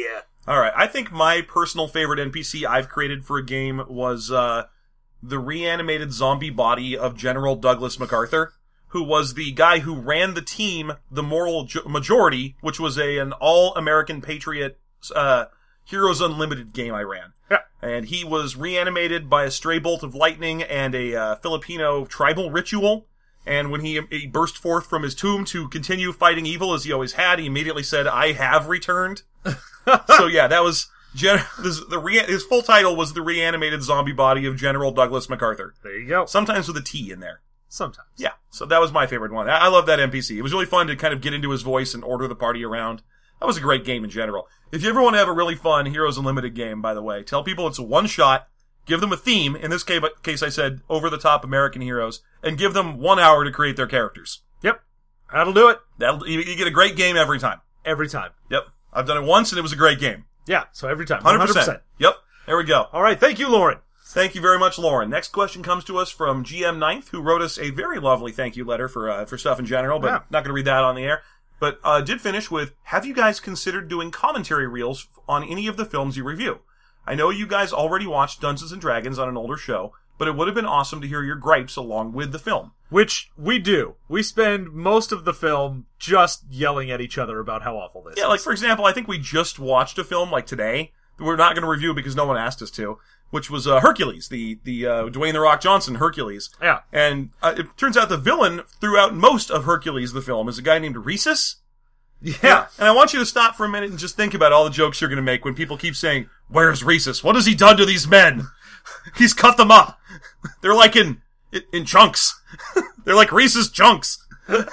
All right. I think my personal favorite N P C I've created for a game was uh, the reanimated zombie body of General Douglas MacArthur, who was the guy who ran the team, the Moral Ju- Majority, which was a an all-American Patriot uh, Heroes Unlimited game I ran. Yeah. And he was reanimated by a stray bolt of lightning and a uh, Filipino tribal ritual. And when he, he burst forth from his tomb to continue fighting evil as he always had, he immediately said, "I have returned." So yeah, that was Gen- this, the re- his full title was the reanimated zombie body of General Douglas MacArthur. There you go. Sometimes with a T in there. Sometimes. Yeah, so that was my favorite one. I, I love that N P C. It was really fun to kind of get into his voice and order the party around. That was a great game in general. If you ever want to have a really fun Heroes Unlimited game, by the way, tell people it's a one shot, give them a theme, in this case, case I said over-the-top American heroes, and give them one hour to create their characters. Yep. That'll do it. That'll, you, you get a great game every time. Every time. Yep. I've done it once and it was a great game. Yeah, so every time. one hundred percent. one hundred percent. Yep. There we go. All right, thank you, Lauren. Thank you very much, Lauren. Next question comes to us from G M Ninth, who wrote us a very lovely thank you letter for uh, for stuff in general, but Yeah. not going to read that on the air. But uh, did finish with, have you guys considered doing commentary reels on any of the films you review? I know you guys already watched Dungeons and Dragons on an older show, but it would have been awesome to hear your gripes along with the film. Which we do. We spend most of the film just yelling at each other about how awful this Yeah, is. like, for example, I think we just watched a film, like, today, that we're not going to review because no one asked us to, which was uh, Hercules, the, the uh, Dwayne The Rock Johnson Hercules. Yeah. And uh, it turns out the villain throughout most of Hercules, the film, is a guy named Rhesus. Yeah. And I want you to stop for a minute and just think about all the jokes you're going to make when people keep saying, "Where's Rhesus? What has he done to these men? He's cut them up. They're like in, in chunks. They're like Rhesus chunks."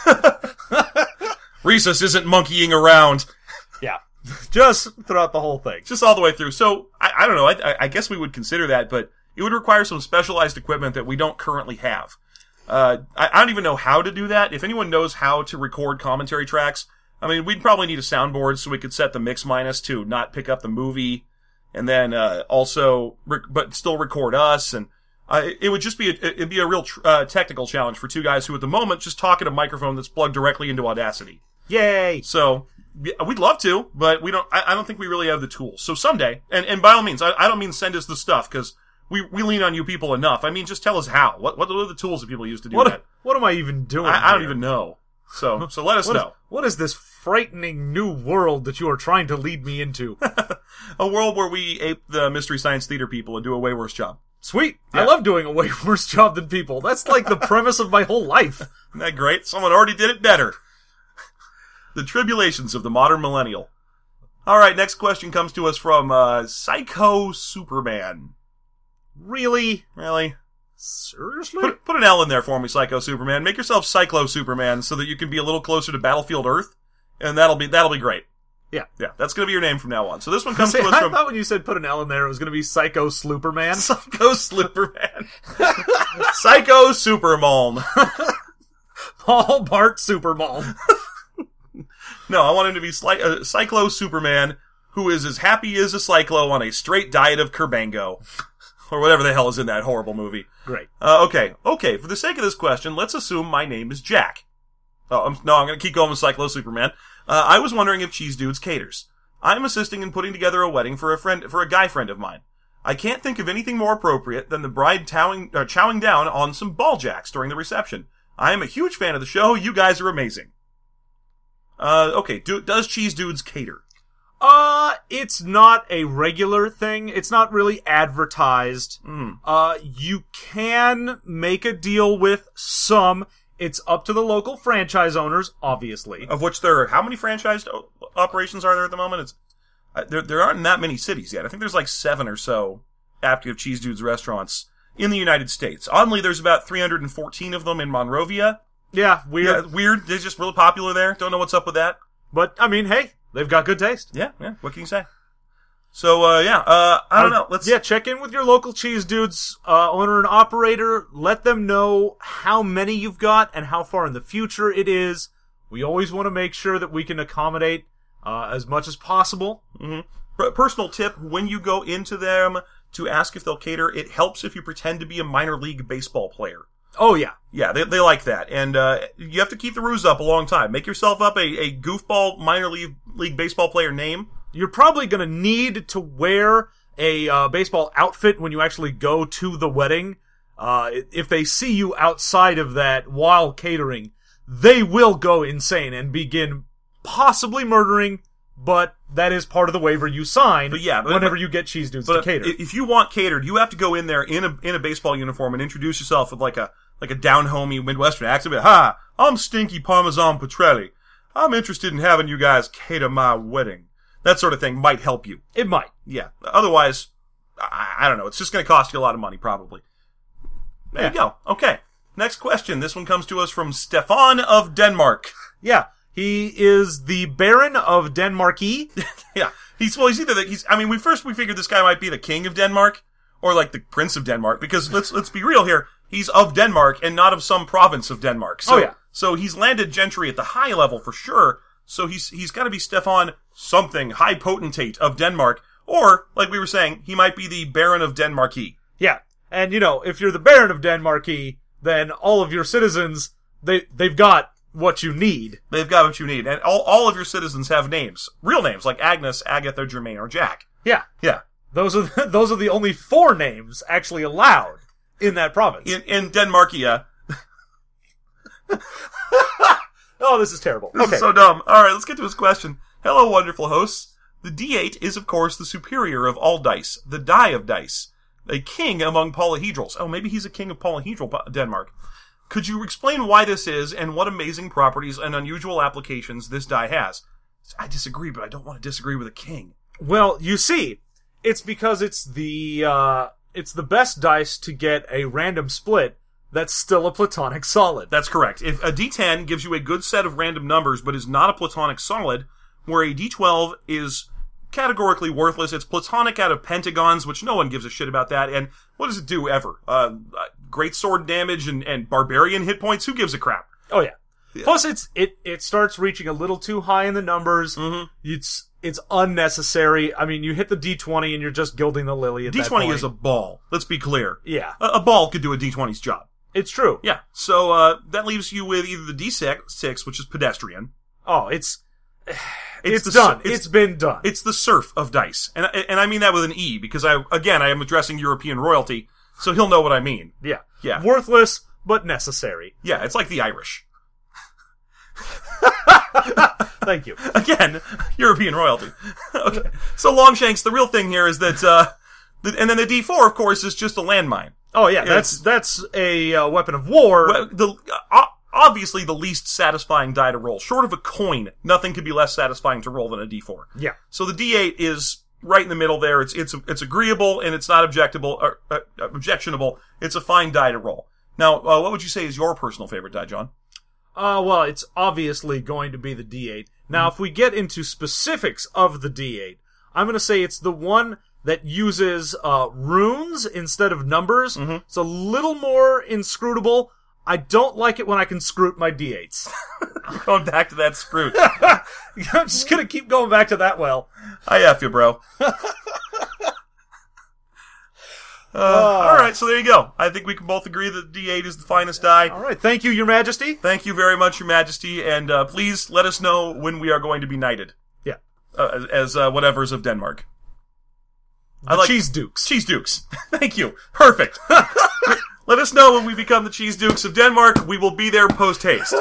Rhesus isn't monkeying around. Yeah. Just throughout the whole thing. Just all the way through. So, I, I don't know, I, I guess we would consider that, but it would require some specialized equipment that we don't currently have. Uh, I, I don't even know how to do that. If anyone knows how to record commentary tracks, I mean, we'd probably need a soundboard so we could set the mix minus to not pick up the movie, and then uh, also, rec- but still record us, and uh, it, it would just be a, it'd be a real tr- uh, technical challenge for two guys who, at the moment, just talk at a microphone that's plugged directly into Audacity. Yay! So yeah, we'd love to, but we don't. I, I don't think we really have the tools. So someday, and, and by all means, I, I don't mean send us the stuff because we we lean on you people enough. I mean, just tell us how. What what are the tools that people use to do What, that? what am I even doing I, I don't here? even know. So so let us What is, know. what is this frightening new world that you are trying to lead me into? A world where we ape the Mystery Science Theater people and do a way worse job. Sweet. Yeah. I love doing a way worse job than people. That's like the premise of my whole life. Isn't that great? Someone already did it better. The tribulations of the modern millennial. All right, next question comes to us from uh, Psycho Superman. Really? Really? Seriously? Put, put an L in there for me, Psycho Superman. Make yourself Cyclo Superman so that you can be a little closer to Battlefield Earth, and that'll be that'll be great. Yeah. Yeah, that's going to be your name from now on. So this one comes See, to us I from thought when you said put an L in there, it was going to be Psycho Slooperman. Psycho Slipperman. Psycho Superman. Paul Bart Supermall. No, I want him to be Sly- uh, Cyclo Superman, who is as happy as a Cyclo on a straight diet of Kerbango. Or whatever the hell is in that horrible movie. Great. Uh, okay, okay, for the sake of this question, let's assume my name is Jack. Oh, I'm, no, I'm gonna keep going with Cyclo Superman. Uh, I was wondering if Cheese Dudes caters. I'm assisting in putting together a wedding for a friend, for a guy friend of mine. I can't think of anything more appropriate than the bride towing, uh, chowing down on some ball jacks during the reception. I am a huge fan of the show. You guys are amazing. Uh, okay, do, does Cheese Dudes cater? Uh, it's not a regular thing. It's not really advertised. Mm. Uh, you can make a deal with some. It's up to the local franchise owners, obviously. Of which there are, how many franchised o- operations are there at the moment? It's, uh, there, there aren't that many cities yet. I think there's like seven or so active Cheese Dudes restaurants in the United States. Oddly, there's about three hundred fourteen of them in Monrovia. Yeah, weird. Yeah, weird. They're just really popular there. Don't know what's up with that. But, I mean, hey, they've got good taste. Yeah, yeah. What can you say? So, uh, yeah, uh, I don't know. Let's, Yeah, check in with your local Cheese Dudes uh, owner and operator. Let them know how many you've got and how far in the future it is. We always want to make sure that we can accommodate uh, as much as possible. Mm-hmm. P- personal tip, when you go into them to ask if they'll cater, it helps if you pretend to be a minor league baseball player. Oh, yeah. Yeah, they they like that. And uh, you have to keep the ruse up a long time. Make yourself up a, a goofball minor league, league baseball player name you're probably going to need to wear a uh, baseball outfit when you actually go to the wedding. Uh, if they see you outside of that while catering, they will go insane and begin possibly murdering, but that is part of the waiver you sign but yeah, but, whenever but, you get cheese dudes but to cater. If you want catered, you have to go in there in a in a baseball uniform and introduce yourself with like a like a down-homey Midwestern accent. Hi, I'm Stinky Parmesan Petrelli. I'm interested in having you guys cater my wedding. That sort of thing might help you. It might. Yeah. Otherwise, I, I don't know. It's just going to cost you a lot of money, probably. There yeah. you go. Okay. Next question. This one comes to us from Stefan of Denmark. Yeah. He is the Baron of Denmarky. yeah. He's, well, he's either the, he's, I mean, we first, we figured this guy might be the king of Denmark, or like the prince of Denmark, because let's, let's be real here. He's of Denmark and not of some province of Denmark. So, oh, yeah. So he's landed gentry at the high level for sure. So he's, he's gotta be Stefan something, high potentate of Denmark. Or, like we were saying, he might be the Baron of Denmarky. Yeah. And, you know, if you're the Baron of Denmarky, then all of your citizens, they, they've got what you need. They've got what you need. And all, all of your citizens have names. Real names, like Agnes, Agatha, Germain, or Jack. Yeah. Yeah. Those are, the, those are the only four names actually allowed in that province. In, in Denmarkia. Oh, this is terrible. This okay. is so dumb. Alright, let's get to his question. Hello, wonderful hosts. The D eight is, of course, the superior of all dice. The die of dice. A king among polyhedrals. Oh, maybe he's a king of polyhedral Denmark. Could you explain why this is and what amazing properties and unusual applications this die has? I disagree, but I don't want to disagree with a king. Well, you see, it's because it's the, uh, it's the best dice to get a random split that's still a platonic solid. That's correct. If a D ten gives you a good set of random numbers but is not a platonic solid, where a D twelve is categorically worthless, it's platonic out of pentagons, which no one gives a shit about that, and what does it do ever? Uh, great sword damage and, and barbarian hit points? Who gives a crap? Oh yeah. yeah. Plus it's, it, it starts reaching a little too high in the numbers. Mm-hmm. It's, it's unnecessary. I mean, you hit the D twenty and you're just gilding the lily at D twenty that point. is a ball. Let's be clear. Yeah. A, a ball could do a D twenty's job. It's true. Yeah. So, uh, that leaves you with either the D six, which is pedestrian. Oh, it's, It's, it's the, done. It's, it's been done. It's the surf of dice. And, and I mean that with an E, because I, again, I am addressing European royalty, so he'll know what I mean. Yeah. Yeah. Worthless, but necessary. Yeah, it's like the Irish. Thank you. Again, European royalty. Okay. So Longshanks, the real thing here is that, uh, the, and then the D four, of course, is just a landmine. Oh yeah, that's, that's a uh, weapon of war. Well, the, uh, obviously the least satisfying die to roll. Short of a coin, nothing could be less satisfying to roll than a D four. Yeah. So the D eight is right in the middle there. It's, it's, it's agreeable and it's not objectable, or, uh, objectionable. It's a fine die to roll. Now, uh, what would you say is your personal favorite die, John? Uh, well, it's obviously going to be the D eight. Now, mm-hmm. if we get into specifics of the D eight, I'm gonna say it's the one that uses, uh, runes instead of numbers. Mm-hmm. It's a little more inscrutable. I don't like it when I can scroot my D eights. Going back to that scroot. I'm just gonna keep going back to that well. I F you, bro. uh, uh, alright, so there you go. I think we can both agree that the D eight is the finest die. Alright, thank you, Your Majesty. Thank you very much, Your Majesty, and uh, please let us know when we are going to be knighted. Yeah. Uh, as uh, whatever's of Denmark. The I like Cheese Dukes. Cheese Dukes. Thank you. Perfect. Let us know when we become the Cheese Dukes of Denmark. We will be there post-haste.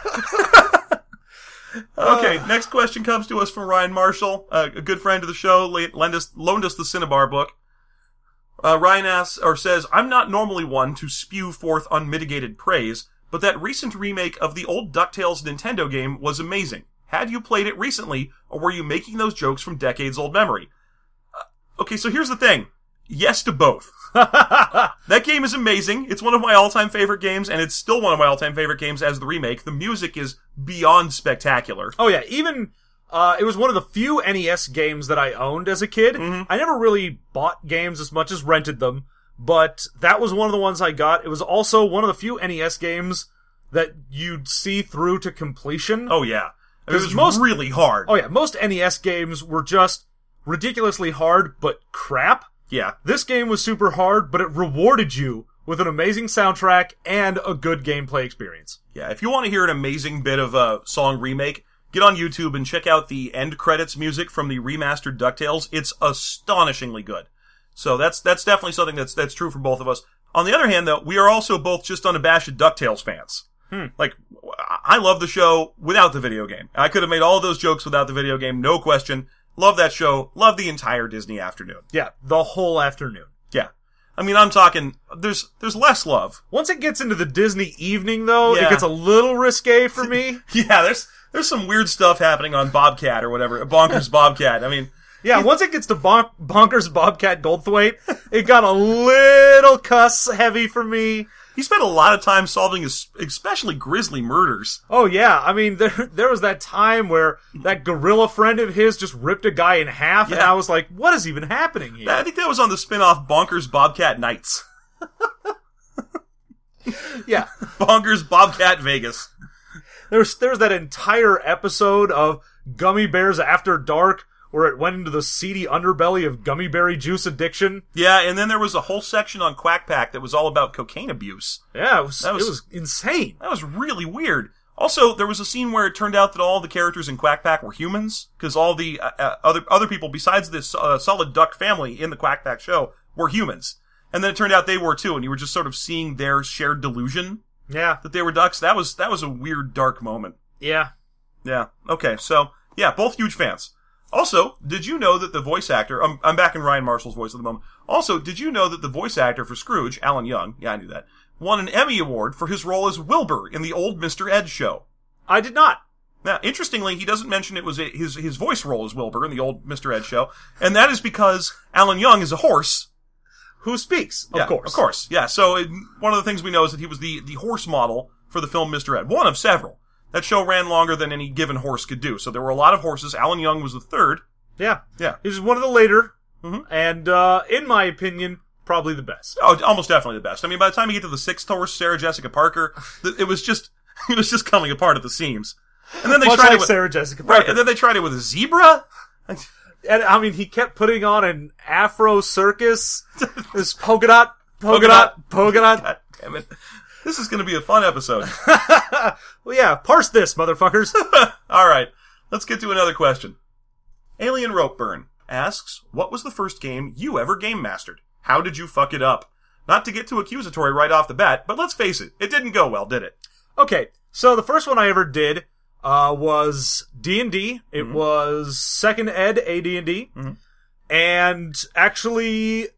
Okay, next question comes to us from Ryan Marshall, uh, a good friend of the show, lend us, loaned us the Cinnabar book. Uh, Ryan asks, or says, I'm not normally one to spew forth unmitigated praise, but that recent remake of the old DuckTales Nintendo game was amazing. Had you played it recently, or were you making those jokes from decades-old memory? Uh, okay, so here's the thing. Yes to both. That game is amazing. It's one of my all-time favorite games, and it's still one of my all-time favorite games as the remake. The music is beyond spectacular. Oh yeah, even, uh, it was one of the few N E S games that I owned as a kid. Mm-hmm. I never really bought games as much as rented them, but that was one of the ones I got. It was also one of the few N E S games that you'd see through to completion. Oh yeah. It was most, really hard. Oh yeah, most N E S games were just ridiculously hard, but crap. Yeah. This game was super hard, but it rewarded you with an amazing soundtrack and a good gameplay experience. Yeah, if you want to hear an amazing bit of a uh, song remake, get on YouTube and check out the end credits music from the remastered DuckTales. It's astonishingly good. So that's that's definitely something that's that's true for both of us. On the other hand, though, we are also both just unabashed DuckTales fans. Hmm. Like, I love the show without the video game. I could have made all of those jokes without the video game, no question. Love that show. Love the entire Disney afternoon. Yeah, the whole afternoon. Yeah. I mean, I'm talking, there's there's less love. Once it gets into the Disney evening, though, Yeah. it gets a little risque for me. Yeah, there's there's some weird stuff happening on Bobcat or whatever. Bonkers Bobcat. I mean, Yeah, once it gets to bon- Bonkers Bobcat Goldthwait, it got a little cuss heavy for me. he spent a lot of time solving es- especially grisly murders. Oh yeah, I mean, there there was that time where that gorilla friend of his just ripped a guy in half, and Yeah. I was like, what is even happening here? I think that was on the spin-off Bonkers Bobcat Nights. Yeah. Bonkers Bobcat Vegas. There's there's that entire episode of Gummy Bears After Dark where it went into the seedy underbelly of gummy berry juice addiction. Yeah, and then there was a whole section on Quack Pack that was all about cocaine abuse. Yeah, it was, That was- it was insane. That was really weird. Also, there was a scene where it turned out that all the characters in Quack Pack were humans, because all the uh, uh, other other people besides this uh, Solid Duck family in the Quack Pack show were humans. And then it turned out they were too, and you were just sort of seeing their shared delusion Yeah, that they were ducks. That was that was a weird, dark moment. yeah. Yeah. Okay. So yeah, both huge fans. Also, did you know that the voice actor? I'm, I'm back in Ryan Marshall's voice at the moment. Also, did you know that the voice actor for Scrooge, Alan Young, yeah, I knew that, won an Emmy Award for his role as Wilbur in the old Mister Ed show. I did not. Now, interestingly, he doesn't mention it was a, his his voice role as Wilbur in the old Mister Ed show, and that is because Alan Young is a horse. Who speaks? Of Yeah, course. Of course. Yeah. So it, one of the things we know is that he was the, the horse model for the film Mister Ed. One of several. That show ran longer than any given horse could do. So there were a lot of horses. Alan Young was the third. Yeah. Yeah. He was one of the later, Mhm. and, uh, in my opinion, probably the best. Oh, almost definitely the best. I mean, by the time you get to the sixth horse, Sarah Jessica Parker, th- it was just, it was just coming apart at the seams. And then they Much tried like it with, Sarah Jessica Parker. right, and then they tried it with a zebra. And, I mean, he kept putting on an Afro circus, this polka dot, polka Polka dot, polka dot. God damn it. This is gonna be a fun episode. Well, yeah, parse this, motherfuckers. Alright, let's get to another question. Alien Ropeburn asks, what was the first game you ever game mastered? How did you fuck it up? Not to get too accusatory right off the bat, but let's face it, it didn't go well, did it? Okay, so the first one I ever did, uh, was D and D. It Mhm. was Second Ed A D and D. Mhm. And actually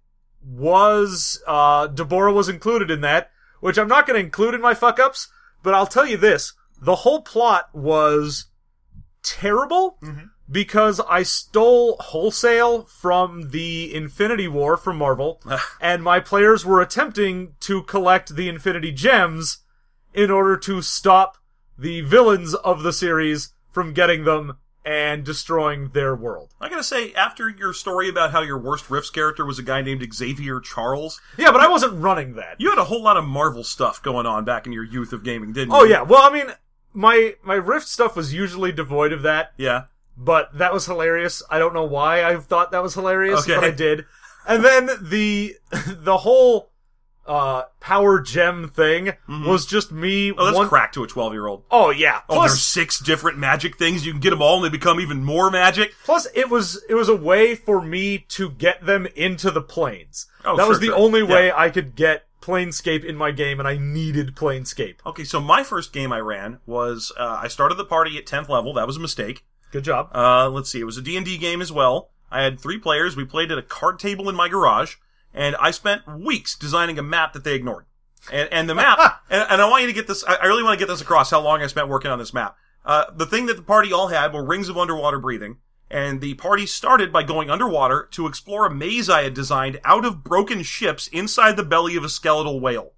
was, uh, Deborah was included in that, which I'm not gonna include in my fuck-ups, but I'll tell you this. The whole plot was terrible Mhm. because I stole wholesale from the Infinity War from Marvel, and my players were attempting to collect the Infinity Gems in order to stop the villains of the series from getting them and destroying their world. I gotta say, after your story about how your worst Rifts character was a guy named Xavier Charles, Yeah, but I wasn't running that. you had a whole lot of Marvel stuff going on back in your youth of gaming, didn't you? Oh yeah, well I mean, my, my Rift stuff was usually devoid of that, Yeah. but that was hilarious. I don't know why I thought that was hilarious, Okay. but I did. And then the, the whole, uh, power gem thing was just me. Oh, that's one- crack to a twelve-year-old. Oh yeah. Oh, there's Plus, six different magic things. You can get them all and they become even more magic. plus it was, it was a way for me to get them into the planes. Oh, that was sure, the sure. only way Yeah. I could get Planescape in my game, and I needed Planescape. Okay, so my first game I ran was, uh, I started the party at tenth level. That was a mistake. Good job. Uh, let's see. It was a D and D game as well. I had three players. We played at a card table in my garage, and I spent weeks designing a map that they ignored. And, and the map, and, and I want you to get this, I, I really want to get this across how long I spent working on this map. Uh, the thing that the party all had were rings of underwater breathing, and the party started by going underwater to explore a maze I had designed out of broken ships inside the belly of a skeletal whale.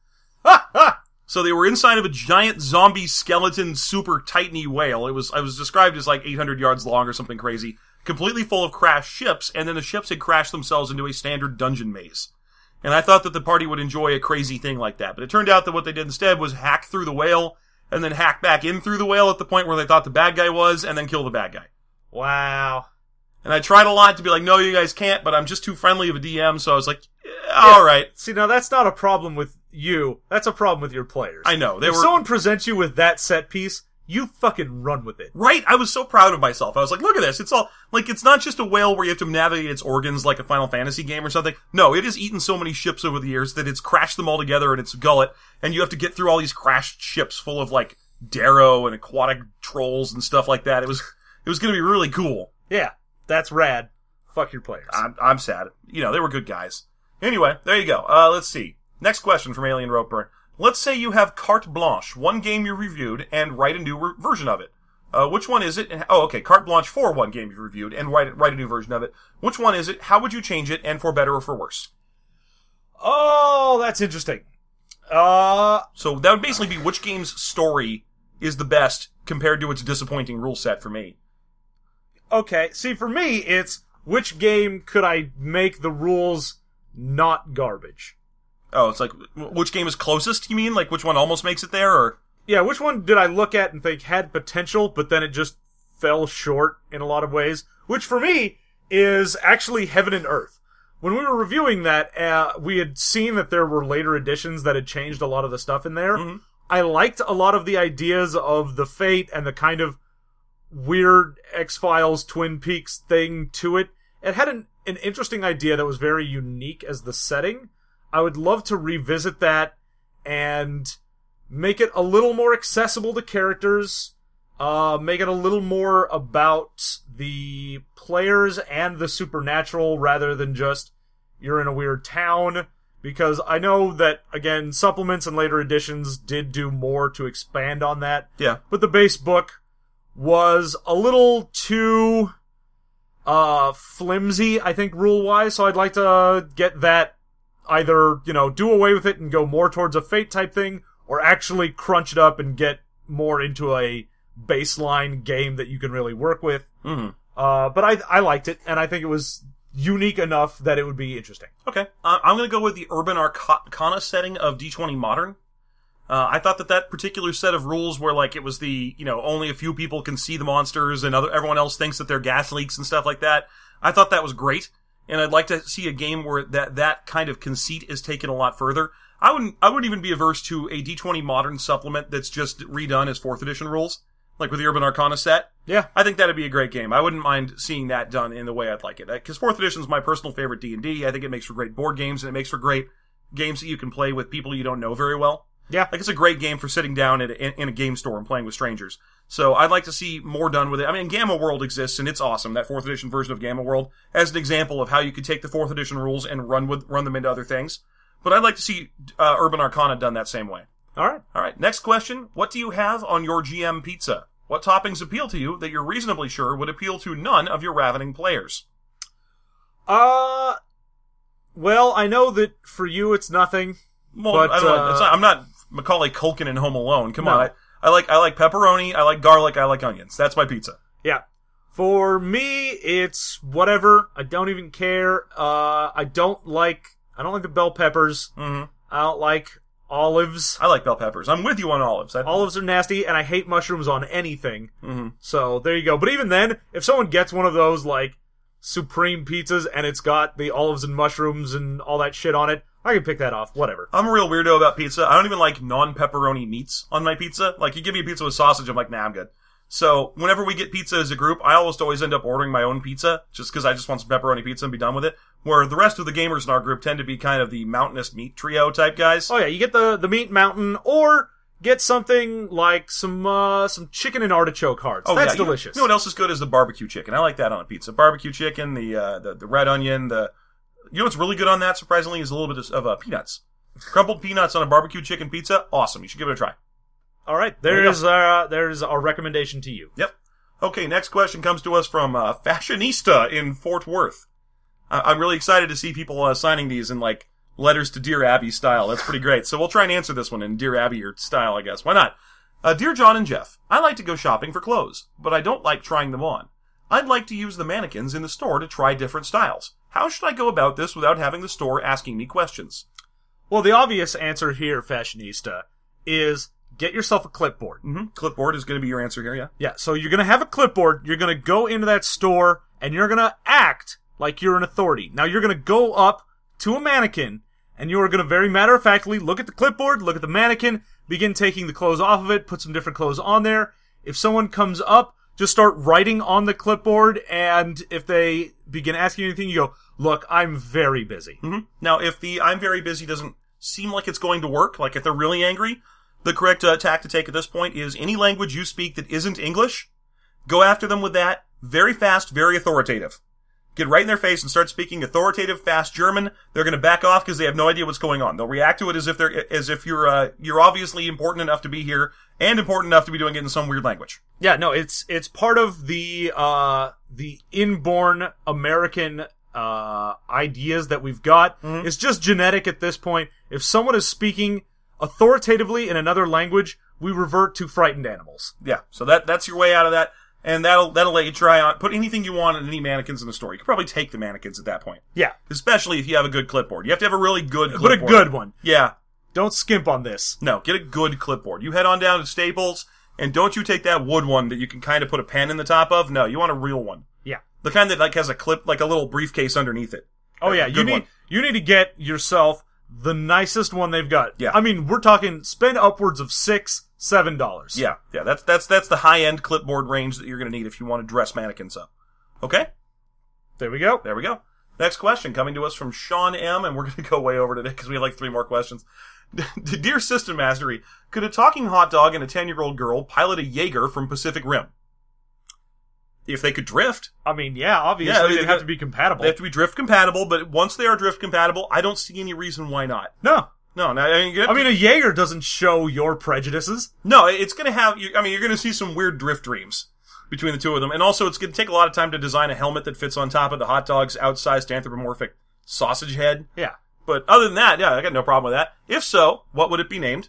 So they were inside of a giant zombie skeleton super titany whale. It was, I was described as like eight hundred yards long or something crazy, completely full of crashed ships, and then the ships had crashed themselves into a standard dungeon maze. And I thought that the party would enjoy a crazy thing like that, but it turned out that what they did instead was hack through the whale, and then hack back in through the whale at the point where they thought the bad guy was, and then kill the bad guy. Wow. And I tried a lot to be like, no, you guys can't, but I'm just too friendly of a D M, so I was like, yeah, alright. See, now that's not a problem with you. That's a problem with your players. I know, they if were... someone presents you with that set piece, you fucking run with it. Right? I was so proud of myself. I was like, look at this. It's all, like, it's not just a whale where you have to navigate its organs like a Final Fantasy game or something. No, it has eaten so many ships over the years that it's crashed them all together in its gullet, and you have to get through all these crashed ships full of, like, Darrow and aquatic trolls and stuff like that. It was, it was gonna be really cool. Yeah, that's rad. Fuck your players. I'm, I'm sad. You know, they were good guys. Anyway, there you go. Uh, let's see. Next question from Alien Ropeburn. Let's say you have carte blanche, one game you reviewed, and write a new re- version of it. Uh, which one is it? And, oh, okay, carte blanche for one game you reviewed, and write write a new version of it. Which one is it? How would you change it, and for better or for worse? Oh, that's interesting. Uh, so that would basically be which game's story is the best compared to its disappointing rule set for me. Okay, see, for me, it's which game could I make the rules not garbage? Oh, it's like, which game is closest, you mean? Like, which one almost makes it there, or? Yeah, which one did I look at and think had potential, but then it just fell short in a lot of ways? Which, for me, is actually Heaven and Earth. When we were reviewing that, uh, we had seen that there were later editions that had changed a lot of the stuff in there. Mm-hmm. I liked a lot of the ideas of the fate and the kind of weird X-Files Twin Peaks thing to it. It had an, an interesting idea that was very unique as the setting. I would love to revisit that and make it a little more accessible to characters, uh, make it a little more about the players and the supernatural rather than just you're in a weird town, because I know that, again, supplements and later editions did do more to expand on that. Yeah. But the base book was a little too uh, flimsy, I think, rule-wise, so I'd like to get that either, you know, do away with it and go more towards a Fate type thing, or actually crunch it up and get more into a baseline game that you can really work with. Mm-hmm. Uh, but I I liked it, and I think it was unique enough that it would be interesting. Okay. Uh, I'm gonna go with the Urban Arcana setting of D twenty Modern. Uh, I thought that that particular set of rules where, like, it was the, you know, only a few people can see the monsters and other everyone else thinks that they're gas leaks and stuff like that, I thought that was great. And I'd like to see a game where that, that kind of conceit is taken a lot further. I wouldn't, I wouldn't even be averse to a D twenty Modern supplement that's just redone as fourth edition rules, like with the Urban Arcana set. Yeah. I think that'd be a great game. I wouldn't mind seeing that done in the way I'd like it. Because fourth edition is my personal favorite D and D. I think it makes for great board games, and it makes for great games that you can play with people you don't know very well. Yeah. Like, it's a great game for sitting down in a, in a game store and playing with strangers. So I'd like to see more done with it. I mean, Gamma World exists, and it's awesome, that fourth edition version of Gamma World, as an example of how you could take the fourth edition rules and run with run them into other things. But I'd like to see uh, Urban Arcana done that same way. All right. All right, next question. What do you have on your G M pizza? What toppings appeal to you that you're reasonably sure would appeal to none of your ravening players? Uh, well, I know that for you it's nothing. Well, but, I don't know, uh, it's not, I'm not Macaulay Culkin in Home Alone. Come no. on. I, I like I like pepperoni, I like garlic, I like onions. That's my pizza. Yeah. For me, it's whatever. I don't even care. Uh, I don't like, I don't like the bell peppers. Mm-hmm. I don't like olives. I like bell peppers. I'm with you on olives. I, Olives are nasty, and I hate mushrooms on anything. Mm-hmm. So, there you go. But even then, if someone gets one of those, like, supreme pizzas, and it's got the olives and mushrooms and all that shit on it, I can pick that off. Whatever. I'm a real weirdo about pizza. I don't even like non-pepperoni meats on my pizza. Like, you give me a pizza with sausage, I'm like, nah, I'm good. So, whenever we get pizza as a group, I almost always end up ordering my own pizza, just because I just want some pepperoni pizza and be done with it. Where the rest of the gamers in our group tend to be kind of the mountainous meat trio type guys. Oh yeah, you get the, the meat mountain, or get something like some, uh, some chicken and artichoke hearts. Oh, That's yeah. delicious. You know, you know what else is good is the barbecue chicken. I like that on a pizza. Barbecue chicken, the, uh, the, the red onion, the, you know what's really good on that, surprisingly, is a little bit of, of uh, peanuts. Crumbled peanuts on a barbecue chicken pizza, awesome. You should give it a try. All right, there, there is uh, there's our recommendation to you. Yep. Okay, next question comes to us from uh, Fashionista in Fort Worth. I- I'm really excited to see people uh, signing these in, like, letters to Dear Abby style. That's pretty great. So we'll try and answer this one in Dear Abby or style, I guess. Why not? Uh, Dear John and Jeff, I like to go shopping for clothes, but I don't like trying them on. I'd like to use the mannequins in the store to try different styles. How should I go about this without having the store asking me questions? Well, the obvious answer here, Fashionista, is get yourself a clipboard. Mm-hmm. Clipboard is going to be your answer here, yeah? Yeah, so you're going to have a clipboard, you're going to go into that store, and you're going to act like you're an authority. Now, you're going to go up to a mannequin, and you are going to very matter-of-factly look at the clipboard, look at the mannequin, begin taking the clothes off of it, put some different clothes on there. if someone comes up, just start writing on the clipboard, and if they begin asking you anything, you go, look, I'm very busy. Mm-hmm. Now, if the I'm very busy doesn't seem like it's going to work, like if they're really angry, the correct uh, tack to take at this point is any language you speak that isn't English, go after them with that. Very fast, very authoritative. Get right in their face and start speaking authoritative, fast German. They're going to back off because they have no idea what's going on. They'll react to it as if they're as if you're uh, you're obviously important enough to be here and important enough to be doing it in some weird language. Yeah, no, it's it's part of the uh the inborn American uh ideas that we've got. Mm-hmm. It's just genetic at this point. If someone is speaking authoritatively in another language, we revert to frightened animals. Yeah, so that that's your way out of that. And that'll that'll let you try on, put anything you want in any mannequins in the store. You can probably take the mannequins at that point. Yeah. Especially if you have a good clipboard. You have to have a really good But clipboard. a good one. Yeah. Don't skimp on this. No, get a good clipboard. You head on down to Staples, and don't you take that wood one that you can kind of put a pen in the top of. No, you want a real one. Yeah. The kind that like has a clip, like a little briefcase underneath it. Oh yeah, Good you need one. you need to get yourself the nicest one they've got. Yeah. I mean, we're talking spend upwards of six, seven dollars. Yeah, yeah, that's that's that's the high end clipboard range that you're going to need if you want to dress mannequins up. Okay, There we go. there we go. Next question coming to us from Sean M, and we're going to go way over today because we have like three more questions. Dear System Mastery, could a talking hot dog and a ten year old girl pilot a Jaeger from Pacific Rim? If they could drift. I mean, yeah, obviously Yeah, they- they'd have to be compatible. They have to be drift compatible, but once they are drift compatible, I don't see any reason why not. No. No, no, I mean, I mean, a Jaeger doesn't show your prejudices. no, it's going to have. I mean, you're going to see some weird drift dreams between the two of them, and also it's going to take a lot of time to design a helmet that fits on top of the hot dog's outsized anthropomorphic sausage head. Yeah. But other than that, yeah, I got no problem with that. If so, what would it be named?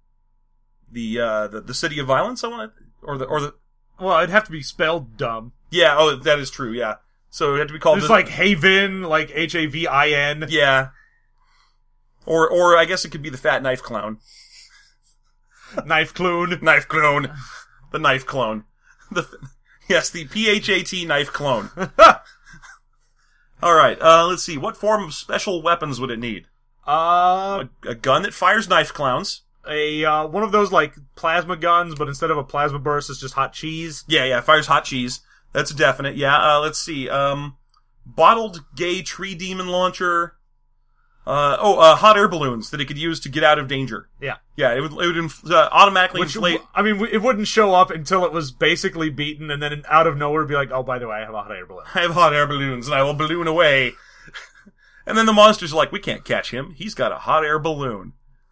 The uh, the the City of Violence, I want to, or the or the. Well, it'd have to be spelled dumb. Yeah, oh, that is true. Yeah, so it had to be called. It's the, like Haven, like H A V I N. yeah. Or, or I guess it could be the Fat Knife Clown. Knife Clone. Knife Clone. The Knife Clone. The, yes, the P H A T Knife Clone. Alright, uh, let's see. What form of special weapons would it need? Uh, A, a gun that fires knife clowns. a, uh, one of those, like, plasma guns, but instead of a plasma burst, it's just hot cheese. Yeah, yeah, fires hot cheese. That's definite. Yeah, uh, let's see. Um, bottled gay tree demon launcher. Uh, oh, uh, hot air balloons that it could use to get out of danger. Yeah. Yeah, it would, it would inf- uh, automatically Which, inflate. I mean, it wouldn't show up until it was basically beaten, and then out of nowhere be like, oh, by the way, I have a hot air balloon. I have hot air balloons and I will balloon away. And then the monsters are like, we can't catch him. He's got a hot air balloon.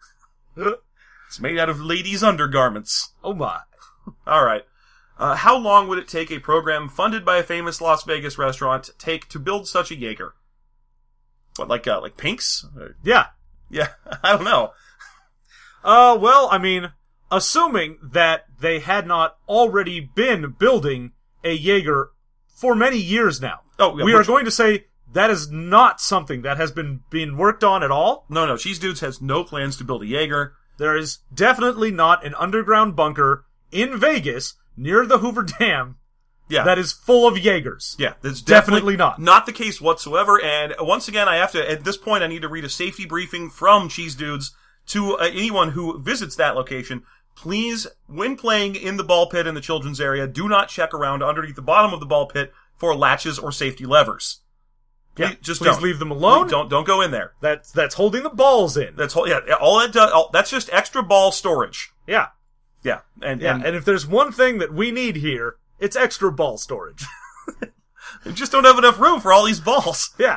It's made out of ladies' undergarments. Oh my. Alright. Uh, how long would it take a program funded by a famous Las Vegas restaurant take to build such a Jaeger? What, like, uh, like Pink's? Uh, Yeah. yeah, I don't know. Uh, well, I mean, assuming that they had not already been building a Jaeger for many years now. Oh, yeah, we which- are going to say that is not something that has been being worked on at all. No, no, Cheese Dudes has no plans to build a Jaeger. There is definitely not an underground bunker in Vegas near the Hoover Dam Yeah. that is full of Jaegers. Yeah, that's Definitely definitely, not. Not the case whatsoever. And once again, I have to, at this point, I need to read a safety briefing from Cheese Dudes to uh, anyone who visits that location. Please, when playing in the ball pit in the children's area, do not check around underneath the bottom of the ball pit for latches or safety levers. Please, Yeah, just please don't. leave them alone. Please Don't don't go in there. That's that's holding the balls in. That's whole, yeah. All that does. All, that's just extra ball storage. Yeah, Yeah, and yeah. and, And if there's one thing that we need here, it's extra ball storage. we just don't have enough room for all these balls. Yeah.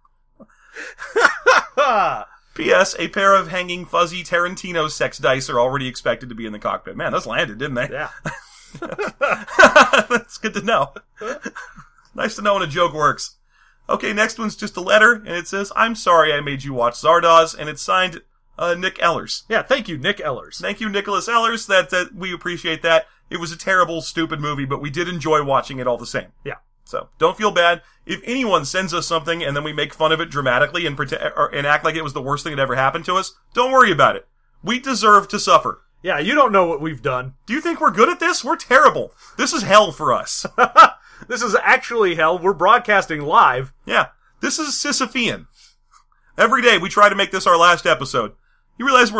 P S. A pair of hanging fuzzy Tarantino sex dice are already expected to be in the cockpit. Man, those landed, didn't they? Yeah. That's good to know. Nice to know when a joke works. Okay, next one's just a letter, and it says, I'm sorry I made you watch Zardoz, and it's signed uh, Nick Ellers. Yeah, thank you, Nick Ellers. Thank you, Nicholas Ellers. That, that we appreciate that. It was a terrible, stupid movie, but we did enjoy watching it all the same. Yeah. So, don't feel bad. If anyone sends us something and then we make fun of it dramatically and pretend, or, and act like it was the worst thing that ever happened to us, don't worry about it. We deserve to suffer. Yeah, you don't know what we've done. Do you think we're good at this? We're terrible. This is hell for us. This is actually hell. We're broadcasting live. Yeah. This is Sisyphean. Every day we try to make this our last episode. You realize we're like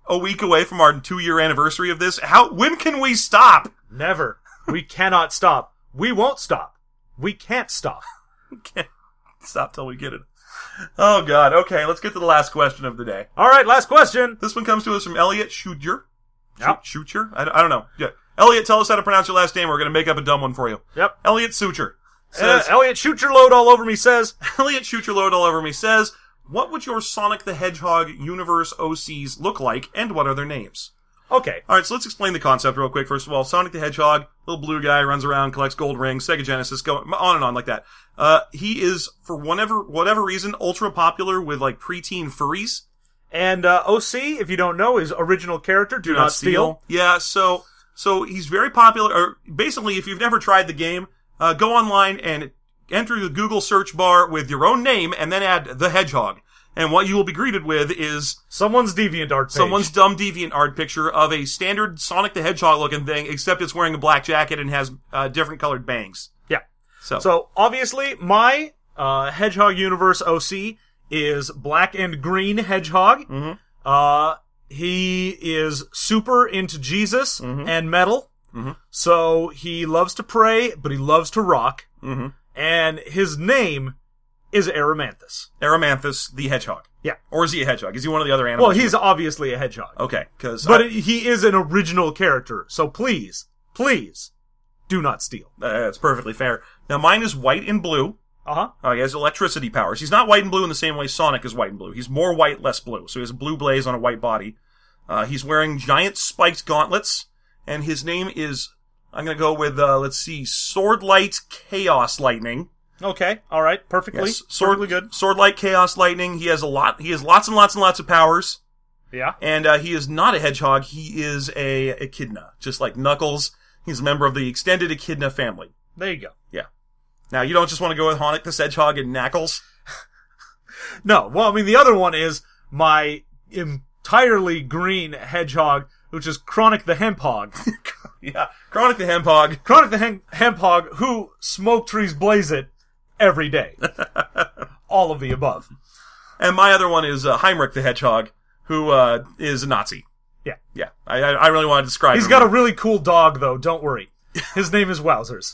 a week away from our two-year anniversary of this. How? When can we stop? Never. We cannot stop. We won't stop. We can't stop. Can't stop till we get it. Oh, God. Okay, let's get to the last question of the day. All right, last question. This one comes to us from Elliot Schuger. Yep. Schucher? I, I don't know. Yeah. Elliot, tell us how to pronounce your last name. We're going to make up a dumb one for you. Yep. Elliot Sucher Uh, says, Elliot, shoot your load all over me says, Elliot Shoot Your Load All Over Me says, what would your Sonic the Hedgehog universe O Cs look like, and what are their names? okay. Alright, so let's explain the concept real quick. First of all, Sonic the Hedgehog, little blue guy, runs around, collects gold rings, Sega Genesis, go on and on like that. Uh, he is, for whatever, whatever reason, ultra popular with, like, preteen furries. And uh, O C, if you don't know, is original character, Do, Not, steal. Yeah, so, so he's very popular, or basically, if you've never tried the game, uh, go online and enter the Google search bar with your own name, and then add the Hedgehog. And what you will be greeted with is Someone's DeviantArt page. someone's dumb DeviantArt picture of a standard Sonic the Hedgehog looking thing, except it's wearing a black jacket and has uh, different colored bangs. Yeah. So, So, obviously, my uh, Hedgehog Universe O C is black and green Hedgehog. mm-hmm, Uh, he is super into Jesus Mhm. and metal. Mhm. So, he loves to pray, but he loves to rock. mm-hmm. And his name is Aramanthus. Aramanthus the Hedgehog. Yeah. Or is he a hedgehog? Is he one of the other animals? Well, he's obviously a hedgehog. Okay, because... But it, he is an original character. So, please, please, do not steal. Uh, that's perfectly fair. Now, mine is white and blue. Uh-huh. Uh, he has electricity powers. He's not white and blue in the same way Sonic is white and blue. He's more white, less blue. So he has a blue blaze on a white body. Uh, he's wearing giant spiked gauntlets. And his name is, I'm gonna go with, uh, let's see, Swordlight Chaos Lightning. Okay. All right. Perfectly. Yes, sword, Perfectly good. Swordlight Chaos Lightning. He has a lot, he has lots and lots and lots of powers. Yeah. And, uh, he is not a hedgehog. He is a echidna. Just like Knuckles. He's a member of the extended echidna family. There you go. Yeah. Now, you don't just want to go with Sonic the Hedgehog and Knuckles? No. Well, I mean, the other one is my entirely green hedgehog, which is Chronic the Hemphog. Yeah. Chronic the Hemphog. Chronic the Hem- Hemphog, who smoke trees blaze it every day. All of the above. And my other one is uh, Heinrich the Hedgehog, who uh, is a Nazi. Yeah. Yeah. I, I I really want to describe He's him. got a really cool dog, though. Don't worry. His name is Wowzers.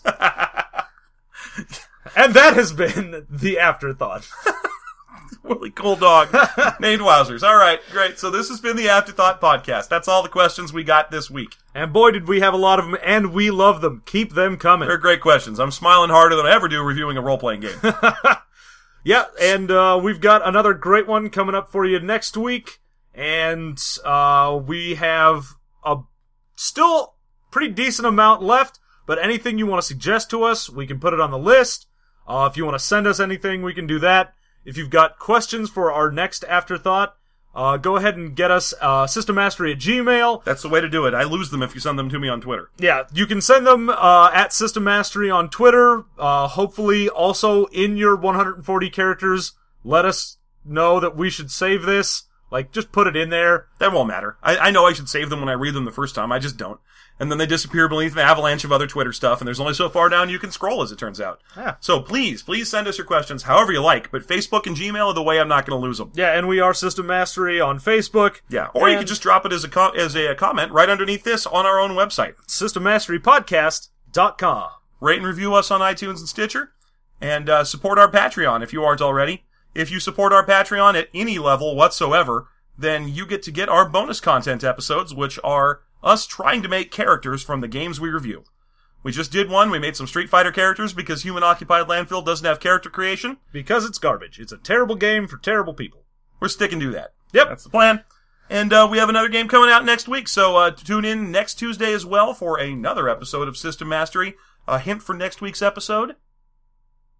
And that has been the afterthought. really cool dog named Wowzers. All right, great. So this has been the Afterthought Podcast. That's all the questions we got this week. And boy, did we have a lot of them, and we love them. Keep them coming. They're great questions. I'm smiling harder than I ever do reviewing a role-playing game. Yeah, and uh, we've got another great one coming up for you next week. And uh, we have a still pretty decent amount left. But anything you want to suggest to us, we can put it on the list. Uh, if you want to send us anything, we can do that. If you've got questions for our next Afterthought, uh, go ahead and get us uh, System Mastery at Gmail. That's the way to do it. I lose them if you send them to me on Twitter. Yeah, you can send them uh, at System Mastery on Twitter. Uh, hopefully, also in your one hundred forty characters, let us know that we should save this. Like, just put it in there. That won't matter. I, I know I should save them when I read them the first time. I just don't. And then they disappear beneath an avalanche of other Twitter stuff, and there's only so far down you can scroll, as it turns out. Yeah. So please, please send us your questions however you like, but Facebook and Gmail are the way I'm not going to lose them. Yeah, and we are System Mastery on Facebook. Yeah, or you And can just drop it as a com- as a comment right underneath this on our own website. System Mastery Podcast dot com. Rate and review us on iTunes and Stitcher, and uh, support our Patreon if you aren't already. If you support our Patreon at any level whatsoever, then you get to get our bonus content episodes, which are us trying to make characters from the games we review. We just did one. We made some Street Fighter characters because Human Occupied Landfill doesn't have character creation. Because it's garbage. It's a terrible game for terrible people. We're sticking to that. Yep. That's the plan. And uh, we have another game coming out next week, so uh, tune in next Tuesday as well for another episode of System Mastery. A hint for next week's episode?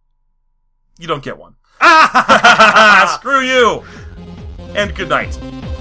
You don't get one. Screw you! And good night.